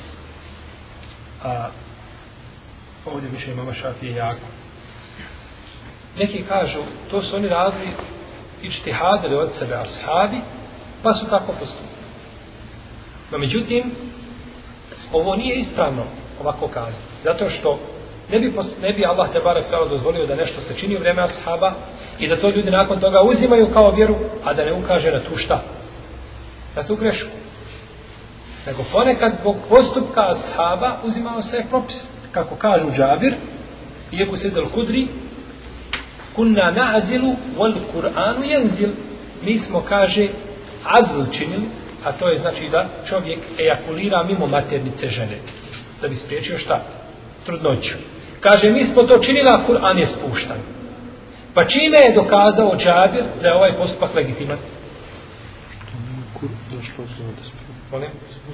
a, ovdje više imama Šafije jako. Neki kažu, to su oni radili ičtihadili od sebe ashabi, pa su tako postupili. No međutim, ovo nije ispravno ovako kazati. Zato što ne bi, ne bi Allah te barek tala dozvolio da nešto se čini u vrijeme ashaba i da to ljudi nakon toga uzimaju kao vjeru, a da ne ukaže na tu šta? Na tu grešku. Nego ponekad zbog postupka ashaba uzimao se propis. Kako kažu Džabir i Ebu Said al-Hudri, kunna na'azilu wal Kur'anu jenzil. Mi smo, kaže, azl činili, a to je znači da čovjek ejakulira mimo maternice žene. Da bi spriječio šta? Trudnoću. Kaže, mi smo to činili, a Kur'an je spuštan. Pa čime je dokazao Džabir da je ovaj postupak legitiman? Molim?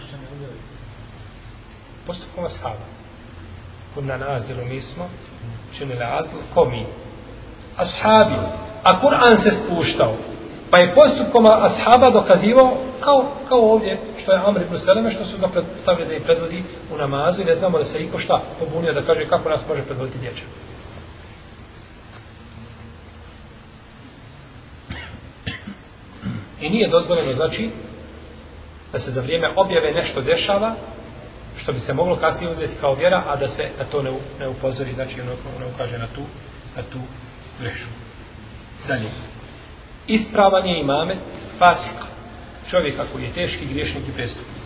Postupkom ashaba. Kunna nazilu mi smo činili azl, ko mi? Ashabi. A Kur'an se spuštao. Pa je postupkom ashaba dokazivao kao, kao ovdje što je Amr ibn Seleme, što su ga predstavili da ih predvodi u namazu i ne znamo da se iko šta pobunio da kaže kako nas može predvoditi dječak. I nije dozvoljeno, znači, da se za vrijeme objave nešto dešava što bi se moglo kasnije uzeti kao vjera, a da se na to ne, ne upozori, znači ne ukaže na tu, na tu grešu. Dalje. Ispravan je imamet fasika, čovjeka koji je teški griješnik i prestupnik.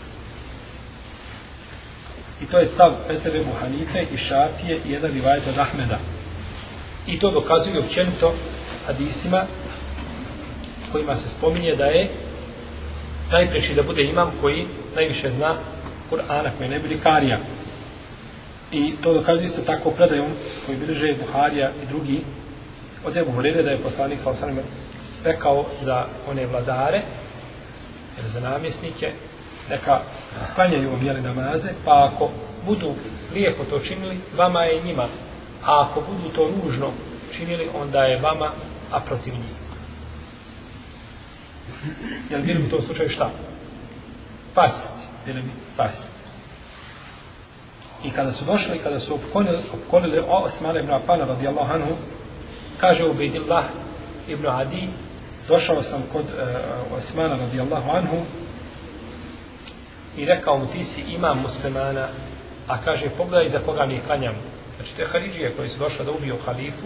I to je stav Mesebe Ebu Hanife i Šafije i jedan rivajet od Ahmeda. I to dokazuje općenito hadisima kojima se spominje da je najpreći da bude imam koji najviše zna Kur'ana, koji je najbolji karija. I to dokazuje isto tako predajom koji bilježe Buharija i drugi od Ebu Hurere da je poslanik sallallahu alejhi ve sellem rekao za one vladare ili za namjesnike neka klanjaju omjeli namaze, pa ako budu lijepo to činili, vama je i njima, a ako budu to ružno činili, onda je vama, a protiv njih. Jel bili u tom slučaju šta? Fast. Bili bi fast. I kada su došli, kada su opkolili, opkolili Osmana ibn Affana radijallahu anhu, kaže Ubejdillah ibn Adi, došao sam kod uh, Osmana radijallahu anhu i rekao mu, ti si imam muslimana, a kaže, pogledaj za koga mi klanjamo. Znači, to je Haridžije koji su došli da ubiju halifu.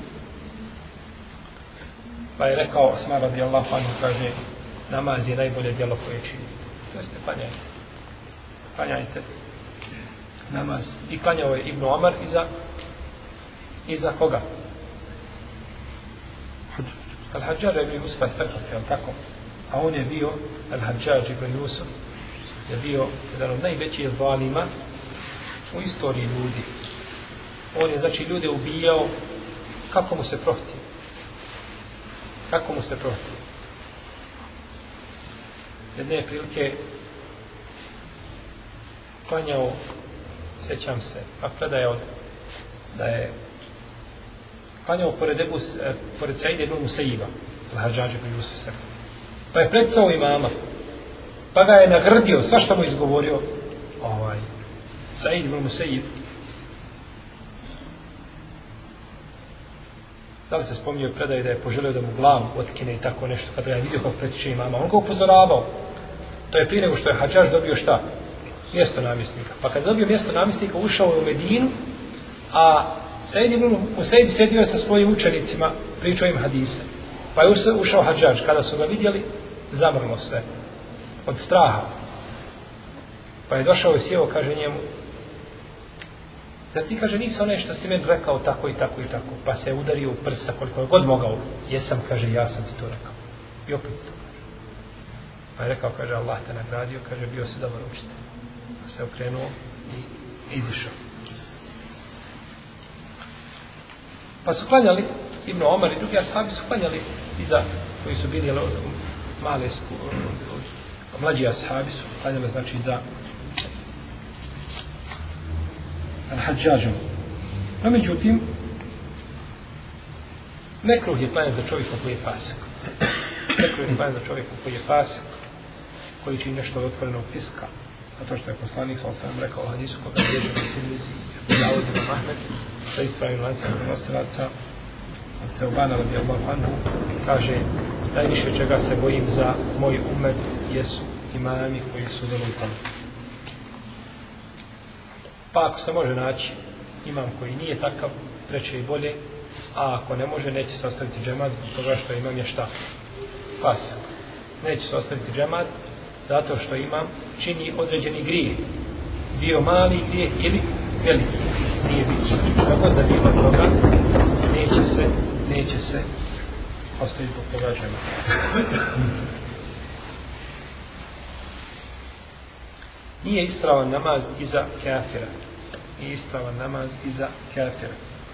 Pa je rekao Osman radijallahu anhu, kaže, namaz je najbolje djelo koje činite. To jeste klanjajte. Klanjajte namaz. I klanjao je Ibn Omar iza, iza koga? Al-Hadžar ibn Jusuf al-Thaqafi, je li tako? A on je bio, Al-Hadžar ibn Jusuf, je bio jedan od najvećih zalima u istoriji ljudi. On je, znači, ljude ubijao kako mu se prohtije. Kako mu se prohtije. Jedne prilike klanjao, sjećam se, a predaje od da je klanjao pored, Ebu, pored Saide ibn Musaiba, Al-Hadžađa ibn Jusuf. Pa je predsao imama, pa ga je nagrdio, sva što mu izgovorio ovaj, Said ibn Musaib. Da li se spominje predaje da je poželio da mu glavu otkine i tako nešto, kada je vidio kako pretiče imama. On ga upozoravao. To je prije nego što je Hadžađ dobio šta? Mjesto namjesnika. Pa kada je dobio mjesto namjesnika, ušao je u Medinu, a Said ibn Musaib sjedio je sa svojim učenicima, pričao im hadise. Pa je ušao Hadžađ. Kada su ga vidjeli, zamrlo sve. Od straha. Pa je došao i sjeo, kaže njemu, zar ti, kaže, nisi onaj što si meni rekao tako i tako i tako, pa se je udario u prsa koliko je god mogao. Jesam, kaže, ja sam ti to rekao. I opet to kaže. Pa je rekao, kaže, Allah te nagradio, kaže, bio si dobar učitelj. Pa se okrenuo i izišao. Pa su klanjali, Ibn Omar i drugi ashabi su klanjali iza, koji su bili male, mlađi ashabi su klanjali, znači, za Al-Hadžađom. No, međutim, mekruh je klanjati za čovjeka koji je fasik. Mekruh je klanjati za čovjeka koji je fasik, koji čini nešto od otvorenog fiska. A to što je poslanik, sam sam rekao u hadisu, koga je bježao u Tirmizi, Dawud ibn Ahmed, sa ispravim lancem prenosilaca, od Seubana radijallahu anhu, kaže, najviše čega se bojim za moj umet jesu imami koji su u tome. Pa ako se može naći imam koji nije takav, preče i bolje, a ako ne može, neće se ostaviti džemat zbog toga što imam je šta? Fasak. Neće se ostaviti džemat zato što imam čini određeni grijeh. Bio mali grijeh ili veliki. Nije bitno. Kako da bilo toga, neće se, neće se ostaviti zbog toga džemat. Nije ispravan namaz iza kafira. Nije ispravan namaz iza kafira.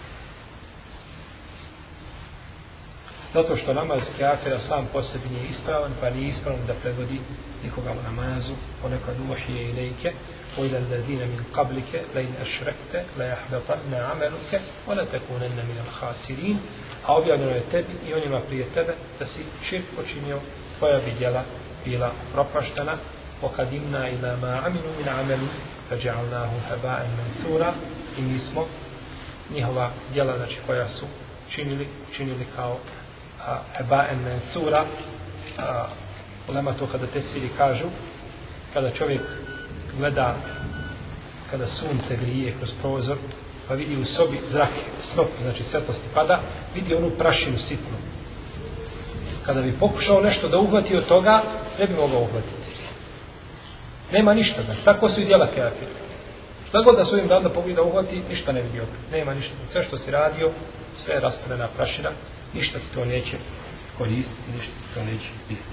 Zato što namaz kafira sam po sebi nije ispravan, pa nije ispravan da predvodi nikoga u namazu. Ponekad uhije ilejke, وَإِلَى الَّذِينَ مِنْ قَبْلِكَ لَإِنْ أَشْرَكْتَ لَيَحْبَطَنَّ عَمَلُكَ وَلَتَكُونَنَّ مِنَ الْخَاسِرِينَ. A objavljeno je tebi i onima prije tebe da si širk počinio, tvoja bi djela bila propaštena. وَقَدِمْنَا إِلَى مَا عَمِلُوا مِنْ عَمَلُ فَجَعَلْنَاهُ هَبَاءً مَنْثُورًا. I mi smo njihova djela, znači koja su činili, činili kao هَبَاءً مَنْثُورًا. Ulema to kada tefsiri kažu, kada čovjek gleda, kada sunce grije kroz prozor, pa vidi u sobi zrak, snop, znači svjetlosti pada, vidi onu prašinu sitnu. Kada bi pokušao nešto da uhvati od toga, ne bi mogao uhvatiti. Nema ništa, znači, tako su i djela kafira. Šta god da su im dali da pogleda da uhvati, ništa ne bi bio. Nema ništa. Sve što si radio, sve je raspravljena prašina, ništa ti to neće koristiti, ništa ti to neće biti.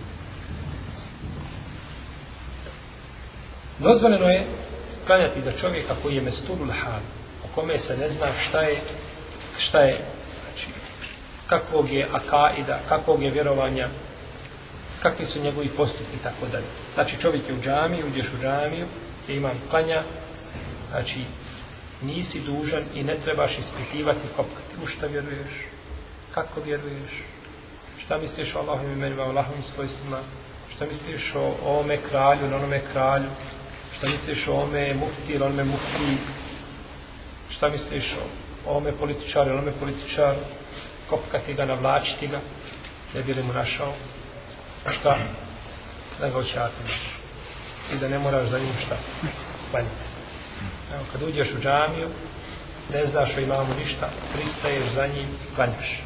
Dozvoljeno je klanjati za čovjeka koji je mesturul hal, o kome se ne zna šta je, šta je, znači, kakvog je akaida, kakvog je vjerovanja, kakvi su njegovi postupci, tako dalje. Znači, čovjek je u džamiju, uđeš u džamiju, je imam klanja, znači, nisi dužan i ne trebaš ispitivati kopkati u šta vjeruješ, kako vjeruješ, šta misliš o Allahovim imenima, o Allahovim svojstvima, šta misliš o ome kralju, na onome kralju, šta misliš o ome mufti ili onome mufti, šta misliš o ome političaru ili onome političaru, kopkati ga, navlačiti ga, ne bi li mu našao šta, da ga očatiš i da ne moraš za njim šta klanjati. Evo, kad uđeš u džamiju, ne znaš o imamu ništa, pristaješ za njim i klanjaš.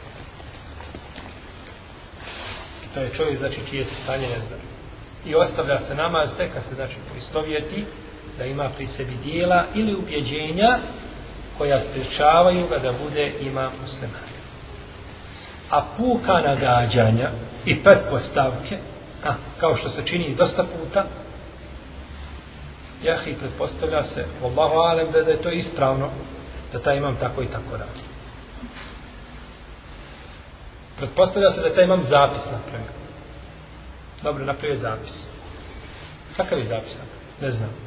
I to je čovjek, znači, čije se stanje ne zna. I ostavlja se namaz tek kad se, znači, poistovjeti da ima pri sebi dijela ili ubjeđenja koja sprječavaju ga da bude imam musliman. A puka nagađanja i pretpostavke, a, kao što se čini dosta puta, jahi, pretpostavlja se, Wallahu alem, da, da je to ispravno, da taj imam tako i tako radi. Pretpostavlja se da taj imam zapis napravio. Dobro, napravio je zapis. Kakav je zapis napravio? Ne znam.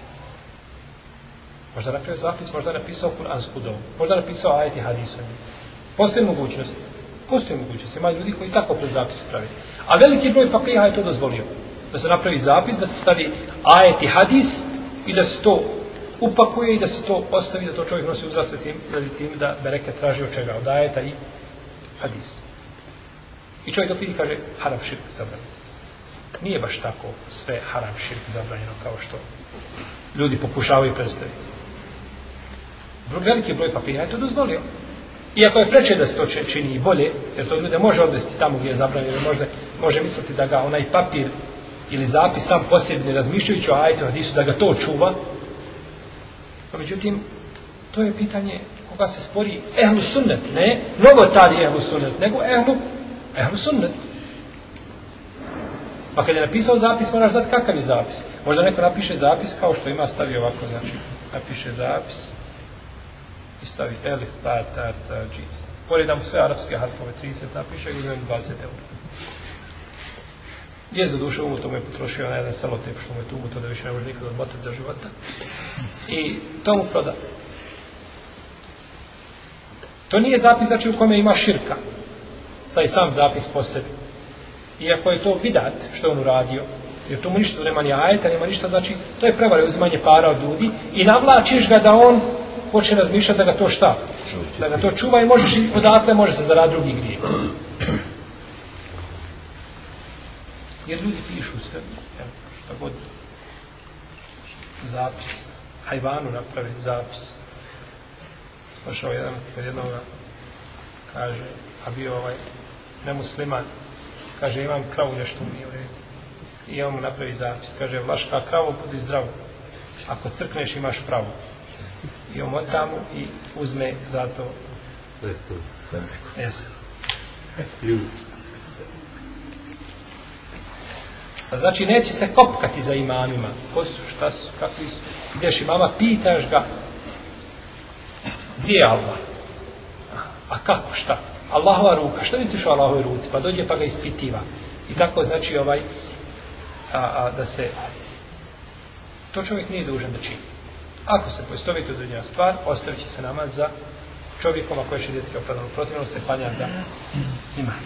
Možda napravio zapis, možda napisao Kur'ansku dovu, možda napisao ajet i hadis o njim. Postoji mogućnost. Postoji mogućnost. Ima ljudi koji tako pred zapis pravi. A veliki broj fakiha je to dozvolio. Da se napravi zapis, da se stavi ajet i hadis i da se to upakuje i da se to ostavi, da to čovjek nosi uzrasle tim, tim da bereket traži od čega, od ajeta i hadis. I čovjek dok vidi kaže haram širk zabranjeno. Nije baš tako sve haram širk zabranjeno kao što ljudi pokušavaju predstaviti. Veliki broj fakiha je to dozvolio. Iako je preče da se to čini i bolje, jer to ljude može odvesti tamo gdje je zabranjeno, može, može misliti da ga onaj papir ili zapis sam posebni razmišljajući o ajetu hadisu, da ga to čuva. No, međutim, to je pitanje koga se spori ehlu sunnet, ne novotari ehlu sunnet, nego ehlu, ehlu sunnet. Pa kad je napisao zapis, moraš znati kakav je zapis. Možda neko napiše zapis kao što ima, stavi ovako, znači, napiše zapis i stavi elif, ba, ta, ta, džis. Poredam sve arapske harfove, trideset napiše i uzmem dvadeset eura. Je za duše umu, to mu je potrošio na jedan selotep, što mu je tu umu, to da više ne može nikad odmotati za života. I to mu proda. To nije zapis, znači, u kome ima širka. Taj sam zapis po sebi. Iako je to bidat što je on uradio, jer tu mu ništa nema ni ajeta, nema ništa, znači to je prevare uzimanje para od ljudi i navlačiš ga da on počne razmišljati da ga to šta? Da ga to čuva i možeš i odatle može se zaradi drugi grije. Jer ljudi pišu sve, šta god. Zapis. Hajvanu napravi zapis. Došao jedan kod jednoga, kaže, a bio ovaj nemusliman, kaže, imam kravu nešto u nije u redu. I on mu napravi zapis. Kaže, vlaška kravu, budi zdravu. Ako crkneš, imaš pravu. I on od tamo i uzme za to srpsko. Jesi. Znači, neće se kopkati za imamima. Ko su, šta su, kakvi su. Ideš imama, pitaš ga gdje je Allah? A kako, šta? Allahova ruka, šta misliš o Allahovoj ruci? Pa dođe pa ga ispitiva. I tako znači ovaj a, a, da se to čovjek nije dužan da čini. Ako se poistoviti određena stvar, ostavit će se namaz za čovjekom ako je šerijatski opravdano. Protivno se klanja za iman.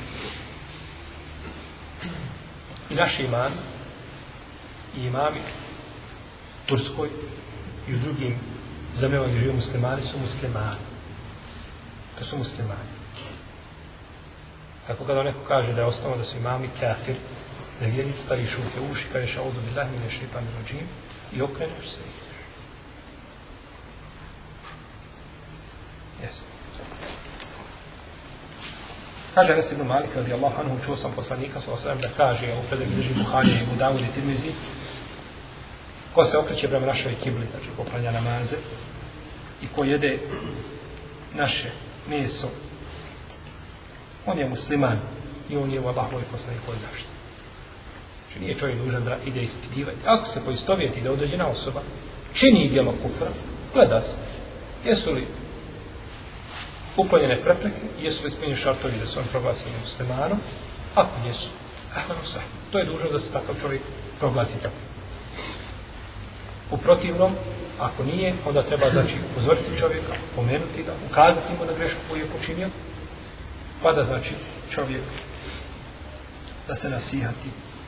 I naši imani i imami u Turskoj i u drugim zemljama gdje žive muslimani su muslimani. To su muslimani. Tako kada neko kaže da je osnovno da su imami kafir, da je vjernic, stavi šuke uši, kaže šaudu billahi mine šeitanir racim i okreneš se i ideš. Yes. Kaže Anas ibn Malik radijallahu anhu, čuo sam poslanika sallallahu alejhi ve sellem da kaže, ovo predaj drži Buharija i Abu Davud i Tirmizi, ko se okreće prema našoj kibli, znači poklanja namaze, i ko jede naše meso, on je musliman i on je u Allahovoj poslanikovoj zaštiti. Znači nije čovjek dužan da ide ispitivati. Ako se poistovjeti da određena osoba čini djelo kufra, gleda se jesu li uklonjene prepreke, jesu li ispunjeni šartovi da se on proglasi muslimanom. Ako jesu, ahlan sah, to je dužno da se takav čovjek proglasi tako. U protivnom, ako nije, onda treba znači upozoriti čovjeka, pomenuti ga, ukazati mu na grešku koju je počinio, pa da znači čovjek da se nasihati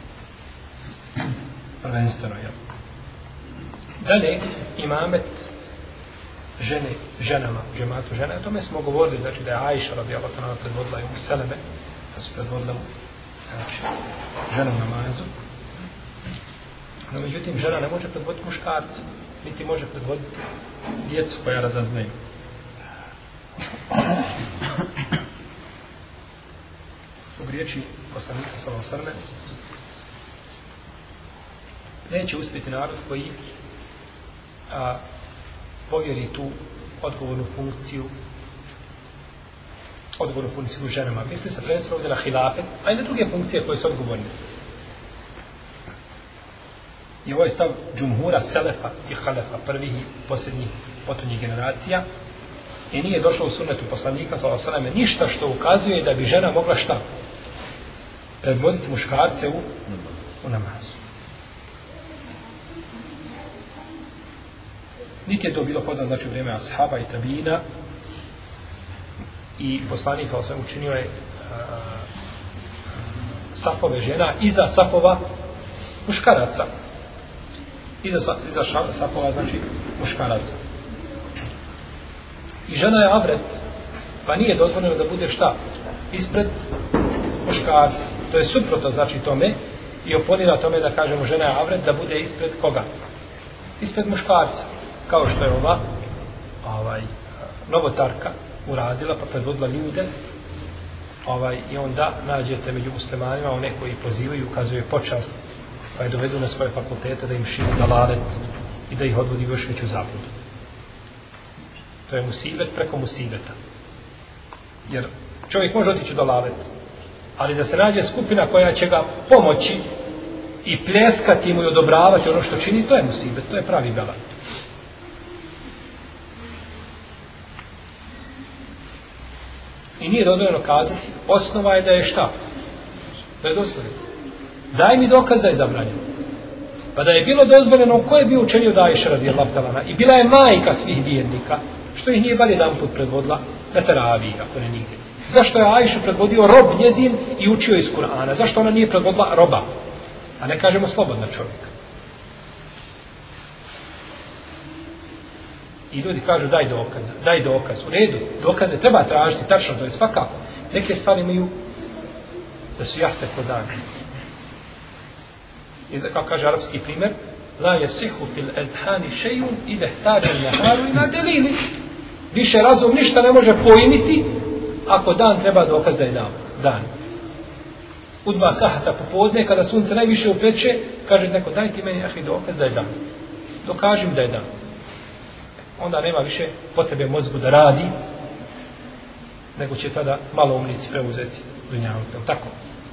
prvenstveno. Jel? Dalje, imamet žene, ženama, džematu žena, o tome smo govorili, znači da je Ajša radijallahu anha predvodila i Seleme, da su predvodila znači, ženu namazu. No, međutim, žena ne može predvoditi muškarca, niti može predvoditi djecu koja razaznaju. U riječi poslanika sallallahu alejhi ve sellem neće uspjeti narod koji a, povjeri tu odgovornu funkciju odgovornu funkciju ženama. Misli se prvenstveno ovdje na hilafet, a i na druge funkcije koje su odgovorne. I ovo je stav džumhura, selefa i halefa, prvih i posljednjih potonjih generacija, I nije došlo u sunnetu poslanika sallallahu alejhi ve selleme ništa što ukazuje da bi žena mogla šta? Predvoditi muškarce u, u namazu. Niti je to bilo poznato, znači u vrijeme ashaba i tabina, i poslanik sallallahu alejhi ve sellem učinio je a, safove žena iza safova muškaraca. Iza, iza safova, znači muškaraca. I žena je avret, pa nije dozvoljeno da bude šta? Ispred muškarca. To je suprotno, znači, tome i oponira tome da kažemo žena je avret, da bude ispred koga? Ispred muškarca. Kao što je ova ovaj, novotarka uradila, pa predvodila ljude, ovaj, i onda nađete među muslimanima one koji pozivaju i ukazuju počast, pa je dovedu na svoje fakultete da im šiju dalalet i da ih odvodi još veću zabludu. To je musibet preko musibeta. Jer čovjek može otići u dalalet, ali da se nađe skupina koja će ga pomoći i pljeskati mu i odobravati ono što čini, to je musibet, to je pravi bela. I nije dozvoljeno kazati, osnova je da je šta? Da je dozvoljeno. Daj mi dokaz da je zabranjeno. Pa da je bilo dozvoljeno, ko je bio učenio da Ajša radijallahu ta'ala i bila je majka svih vjernika, što ih nije bar jedan put predvodila na teraviji, ako ne nigdje. Zašto je Ajšu predvodio rob njezin i učio iz Kur'ana? Zašto ona nije predvodila roba? A ne kažemo slobodna čovjeka. I ljudi kažu daj dokaz, daj dokaz. U redu, dokaze treba tražiti, tačno, to je svakako. Neke stvari imaju da su jasne kod dana. I da, kao kaže arapski primjer, la yasihu fil adhani shay'un idha ihtaja an-naharu ila dalil. Više razum ništa ne može pojmiti ako dan treba dokaz da je dan. Dan. U dva sahata popodne, kada sunce najviše upeče, kaže neko, daj ti meni ahi dokaz da je dan. Dokaži mi da je dan. Onda nema više potrebe mozgu da radi, nego će tada malo umnici preuzeti dunjavog. Tako.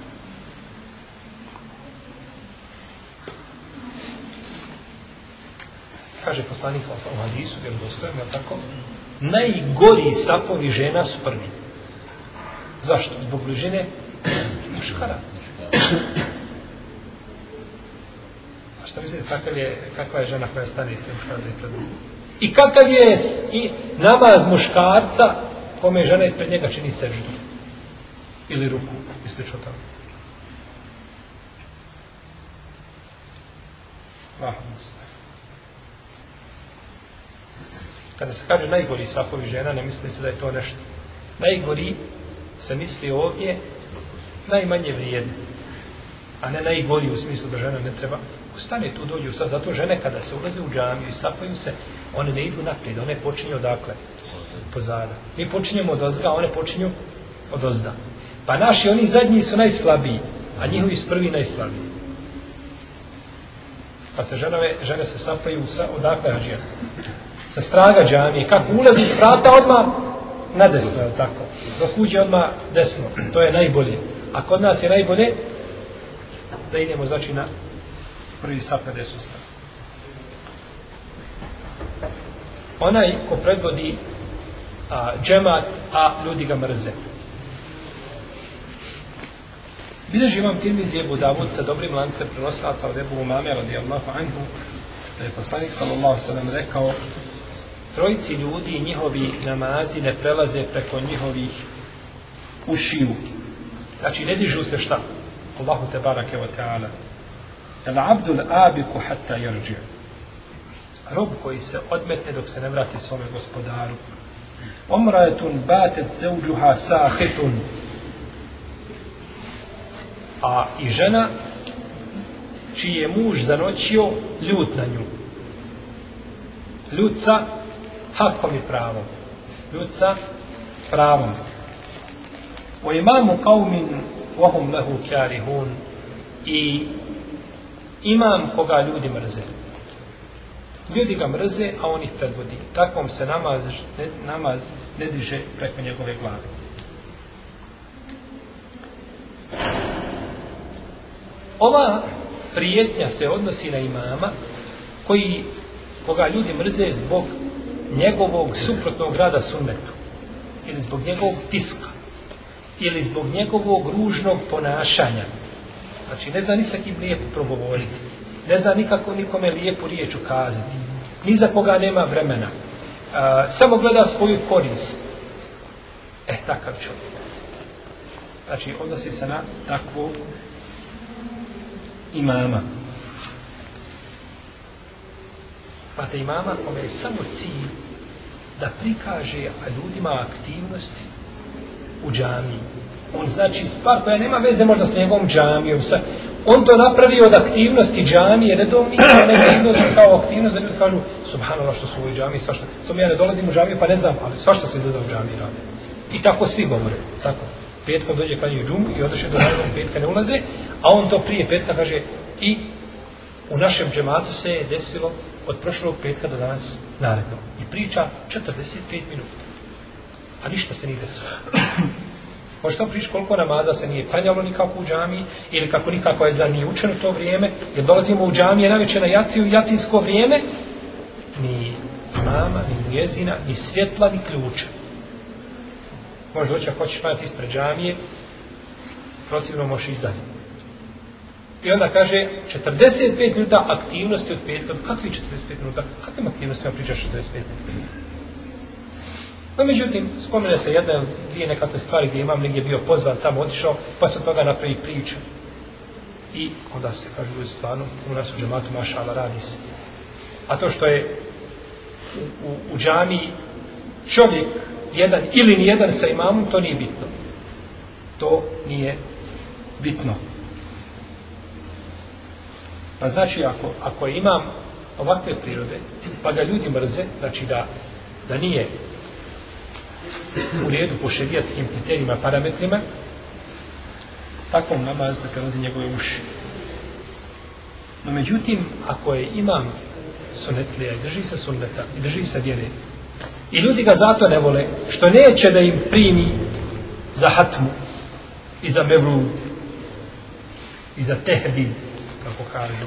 Kaže poslanik u hadisu, jer dostojim, je tako? Najgori safovi žena su prvi. Zašto? Zbog bližine muškaraca. A šta mislite, kakav je, kakva je žena koja stane ispred muškaraca i pred drugom? I kakav je i namaz muškarca kome žena ispred njega čini seždu? Ili ruku, i slično tamo. Vahom se. Kada se kaže najgori safovi žena, ne misli se da je to nešto. Najgori se misli ovdje najmanje vrijedni, a ne najgori u smislu da žena ne treba. Ustane tu, dođu sad, zato žene kada se ulaze u džamiju i safaju se, one ne idu naprijed, one počinju odakle? Pozada. Mi počinjemo od ozga, a one počinju od ozda. Pa naši, oni zadnji su najslabiji, a njihovi su prvi najslabiji. Pa se ženove, žene se safaju sa, odakle hađija? Sa straga džamije. Kako ulazi s vrata odmah na desno, je tako? Dok uđe odmah desno. To je najbolje. A kod nas je najbolje da idemo, znači, na prvi saf na desnu stranu. Onaj ko predvodi a, džemat, a ljudi ga mrze. Bileži imam Tirmizi Ebu Davud sa dobrim lancem prenoslaca od Ebu Umame radijallahu anhu, da je poslanik sallallahu alejhi ve sellem rekao, trojici ljudi i njihovi namazi ne prelaze preko njihovih ušiju. Znači ne dižu se šta? Allahu te barake wa ta'ala. El abdul abiku hatta yarji. Rob koji se odmetne dok se ne vrati svome gospodaru. Omraetun batet zauđuha sahitun. A i žena čiji je muž zanoćio ljut na nju. Ljut sa hakom i pravom. Ljut sa pravom. O imamu qaumin wahum lahu karihun. I imam koga ljudi mrze. Ljudi ga mrze, a on ih predvodi. Takvom se namaz ne, namaz ne diže preko njegove glave. Ova prijetnja se odnosi na imama koji, koga ljudi mrze zbog njegovog suprotnog rada sunnetu, ili zbog njegovog fiska, ili zbog njegovog ružnog ponašanja, znači ne zna ni sa kim lijepo progovoriti, ne zna nikako nikome lijepu riječ ukazati, ni za koga nema vremena, a, samo gleda svoju korist, e, takav čovjek. Znači, odnosi se na takvog imama. Imate imama kome je samo cilj da prikaže ljudima aktivnosti u džamiji. On znači stvar koja nema veze možda s njegovom džamijom. On to napravi od aktivnosti džamije, redovnika, neka iznosi kao aktivnost, da ljudi kažu, subhanallah što su u ovoj džamiji, svašta. Samo ja ne dolazim u džamiju pa ne znam, ali svašta se izgleda u džamiji radi. I tako svi govore, tako. Petkom dođe klanjaju džumu i odoše do narednog petka ne ulaze, a on to prije petka kaže i u našem džematu se je desilo od prošlog petka do danas naredno. I priča četrdeset pet minuta. A ništa se nije desilo. Može samo pričati koliko namaza se nije klanjalo nikako u džamiji, ili kako nikako je za nije učeno to vrijeme, jer dolazimo u džamije najveće na jaciju i jacijsko vrijeme, ni imama, ni mujezina, ni svjetla, ni ključa. Može doći ako hoćeš klanjati ispred džamije, protivno možeš ići dalje. I onda kaže četrdeset pet minuta aktivnosti od petka. Kakvi četrdeset pet minuta? Kakvim aktivnostima pričaš četrdeset pet minuta? No, međutim, spomene se jedna, dvije nekakve stvari gdje imam negdje bio pozvan, tamo otišao, pa se od toga napravi priča. I onda se kaže ljudi stvarno, u nas u džematu mašala radi se. A to što je u, u, u džamiji čovjek jedan ili nijedan sa imamom, to nije bitno. To nije bitno. Pa znači, ako, ako imam ovakve prirode, pa ga ljudi mrze, znači da, da nije u redu po šerijatskim kriterijima, parametrima, takvom namaz da prelazi njegove uši. No međutim, ako je imam sunetlija i drži se sunneta i drži se vjere, i ljudi ga zato ne vole, što neće da im primi za hatmu i za mevlud i za tehbid, kako kažu.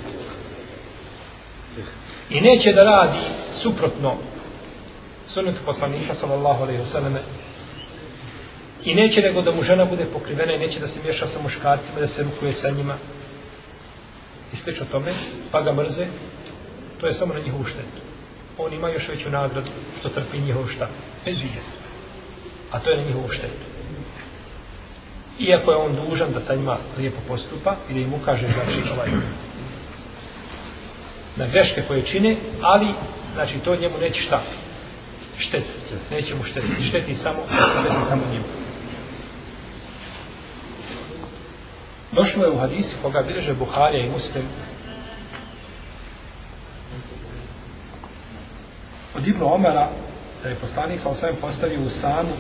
I neće da radi suprotno sunnetu poslanika sallallahu alejhi ve selleme, i neće nego da mu žena bude pokrivena i neće da se miješa sa muškarcima, da se rukuje sa njima i slično tome, pa ga mrze, to je samo na njihovu štetu. On ima još veću nagradu što trpi njihov šta? Bezije. A to je na njihovu štetu. Iako je on dužan da sa njima lijepo postupa i da im ukaže znači ovaj na greške koje čine, ali znači to njemu neće šta? Štetiti. Neće mu štetiti. Šteti samo, šteti samo njemu. Došlo je u hadisi koga bilježe Buharija i Muslim od Ibnu Omara, da je poslanik sa osvijem postavio u samu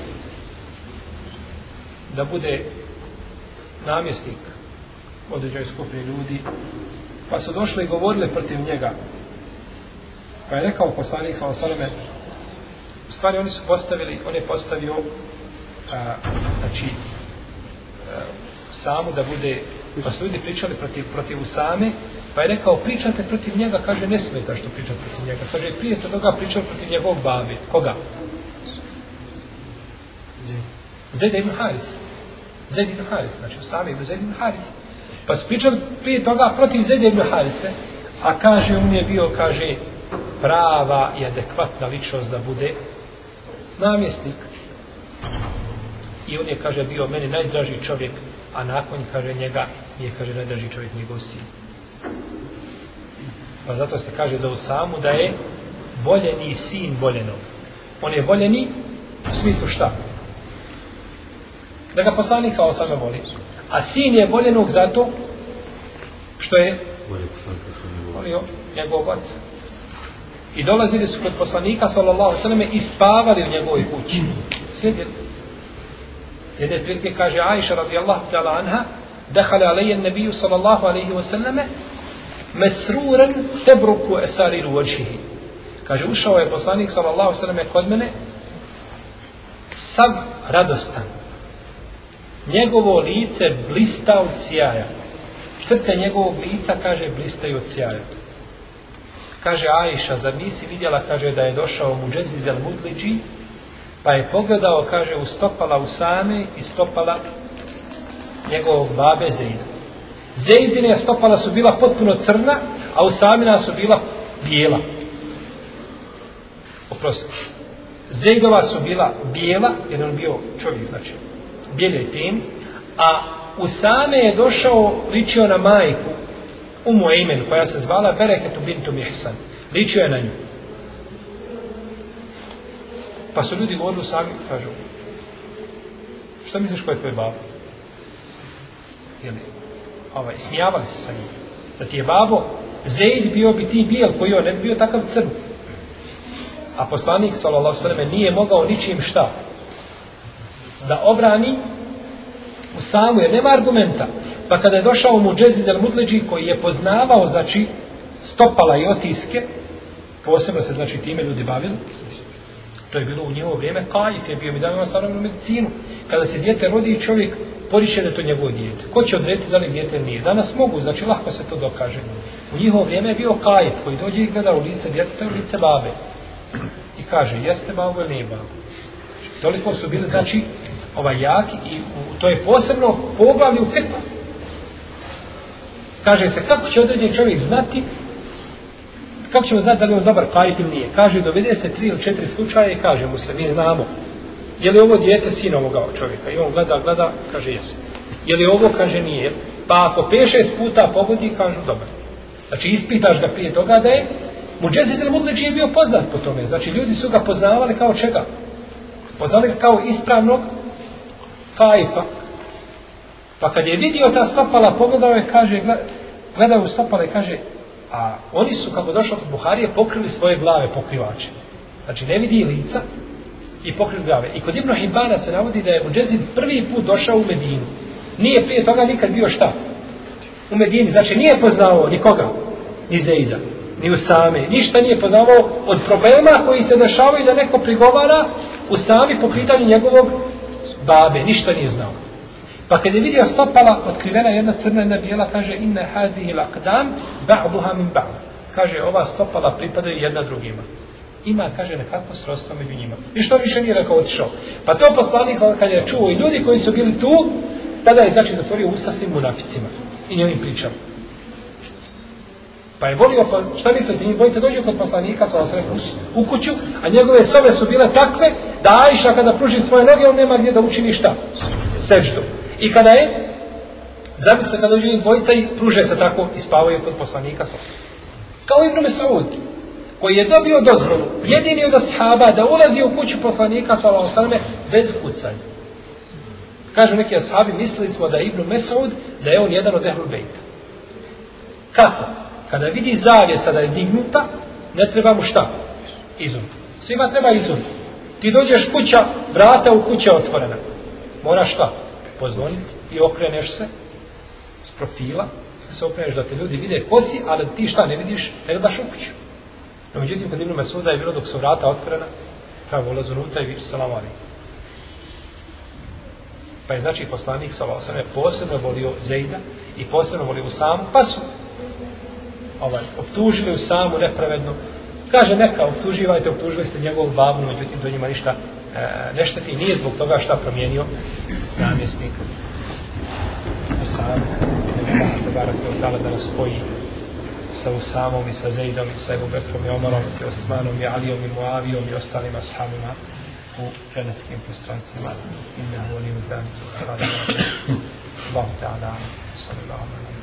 da bude namjesnik određenoj skupini ljudi, pa su došli i govorili protiv njega. Pa je rekao poslanik sa osvijem, u stvari oni su postavili, on je postavio a, znači a, samu da bude, pa su ljudi pričali protiv, protiv Usame, pa je rekao pričate protiv njega, kaže ne smeta što pričate protiv njega, kaže prije ste toga pričali protiv njegovog babe. Koga? Zejda ibn Haris. Zejda ibn Haris, znači Usame ibn Zejda ibn Haris. Pa su pričali prije toga protiv Zejda ibn Harise, a kaže on je bio, kaže, prava i adekvatna ličnost da bude namjesnik. I on je, kaže, bio meni najdraži čovjek, a nakon, kaže, njega je, kaže, najdraži čovjek njegov sin. Pa zato se kaže za Usamu da je voljeni sin voljenog. On je voljeni u smislu šta? Da ga poslanik sa Usama voli. A sin je voljenog zato što je volio njegovog oca. I dolazili su kod poslanika sallallahu alejhi ve selleme i spavali u njegovoj kući. Sjedili. Jedne prilike kaže Ajša radijallahu ta'ala anha, dakhala alayya an-nabiy sallallahu alejhi ve selleme mesruran tebruku esariru vajhihi. Kaže, ušao je poslanik sallallahu alejhi ve selleme kod mene sav radostan. Njegovo lice blista od sjaja. Crte njegovog lica, kaže, blistaju od sjaja. Kaže Ajša, zar nisi vidjela, kaže, da je došao Muđeziz el-Mudliđi, pa je pogledao, kaže, u stopala Usame i stopala njegovog babe Zejda. Zejdine stopala su bila potpuno crna, a Usamina su bila bijela. Oprosti. Zejdova su bila bijela, jer on bio čovjek, znači, bijele temi, a Usame je došao, ličio na majku, Umu Ejmen, koja se zvala Bereketu bintu Mihsan. Ličio je na nju. Pa su ljudi govorili sami, kažu, šta misliš ko je tvoj babo? Jeli, ovaj, smijavali se sa njim. Da ti je babo Zeid bio bi ti bijel, koji on ne bi bio takav crn. A poslanik, sallallahu sallam, nije mogao ničim šta da obrani u samu, jer nema argumenta. Pa kada je došao Muđeziz el-Mudliđi, koji je poznavao, znači, stopala i otiske, posebno se, znači, time ljudi bavili, to je bilo u njihovo vrijeme, Kajif je bio, mi davimo savremenu medicinu. Kada se dijete rodi, čovjek poriče da je to njegovo dijete. Ko će odrediti da li dijete nije? Danas mogu, znači, lahko se to dokaže. U njihovo vrijeme je bio Kajif, koji dođe i gleda u lice djeteta, u lice babe. I kaže, jeste babo ili nije babo? Toliko su bili, znači, ovaj jaki i to je posebno poglavlje u fiqhu. Kaže se, kako će određen čovjek znati, kako ćemo znati da li on dobar kajif ili nije? Kaže, dovede se tri ili četiri slučaje i kaže mu se, mi znamo, je li ovo dijete sin ovoga čovjeka? I on gleda, gleda, kaže, jeste. Je li ovo, kaže, nije. Pa ako pet šest puta pogodi, kažu, dobar. Znači, ispitaš ga prije toga da je, Muđeziz el-Mudliđi je bio poznat po tome. Znači, ljudi su ga poznavali kao čega? Poznali ga kao ispravnog kajfa. Pa kad je vidio ta stopala, pogledao je, kaže, gledao u stopala i kaže, a oni su, kako došlo kod Buharije, pokrili svoje glave pokrivače. Znači, ne vidi lica i pokrili glave. I kod Ibn Hibana se navodi da je Muđeziz prvi put došao u Medinu. Nije prije toga nikad bio šta? U Medini. Znači, nije poznavao nikoga, ni Zejda, ni Usame, ništa nije poznavao od problema koji se dešavaju da neko prigovara Usami po pitanju njegovog babe. Ništa nije znao. Pa kad je vidio stopala, otkrivena jedna crna, jedna bijela, kaže, inna hadhihi al-aqdam ba'duha min ba'd. Kaže, ova stopala pripadaju jedna drugima. Ima, kaže, nekako srodstvo među njima. I što više nije rekao, otišao. Pa to poslanik, kad je čuo i ljudi koji su bili tu, tada je, znači, zatvorio usta svim munaficima i njegovim pričama. Pa je volio, pa šta mislite, njih dvojice dođu kod poslanika u kuću, a njegove sobe su bile takve da Ajša kada pruži svoje noge, on nema gdje da učini šta? Seždu. I kada je, zamisli kada dođu njih dvojica i pruže se tako i spavaju kod poslanika. Kao Ibn Mes'ud, koji je dobio dozvolu, jedini od ashaba da ulazi u kuću poslanika sallallahu alejhi ve sellem bez kucanja. Kažu neki ashabi, mislili smo da je Ibn Mes'ud, da je on jedan od ehlul bejta. Kako? Kada vidi zavjesa da je dignuta, ne treba mu šta? Izum. Svima treba izum. Ti dođeš kuća, vrata u kuće otvorena. Moraš šta? Pozvoniti i okreneš se s profila, se okreneš da te ljudi vide ko si, ali ti šta ne vidiš, ne gledaš u kuću. No, međutim, kod Ibn Mes'uda je bilo dok su vrata otvorena, pravo ulaz unutra i viš salam alejkum. Pa je znači poslanik sallallahu alejhi ve sellem posebno volio Zejda i posebno volio Usamu, pa su ovaj, optužili Usamu nepravedno. Kaže, neka, optuživajte, optužili ste njegovu babu, međutim, do njima ništa e, ne šteti. Nije zbog toga šta promijenio namjesnik Usamu. Da nas spoji sa Usamom i sa Zejdom i sa Ebu Bekrom i Omarom i Osmanom i Alijom i Muavijom i ostalim ashabima u dženevskim prostranstvima. Inna voliju zaniku. Allahu ta'ala. Sallallahu alaihi wa sallam.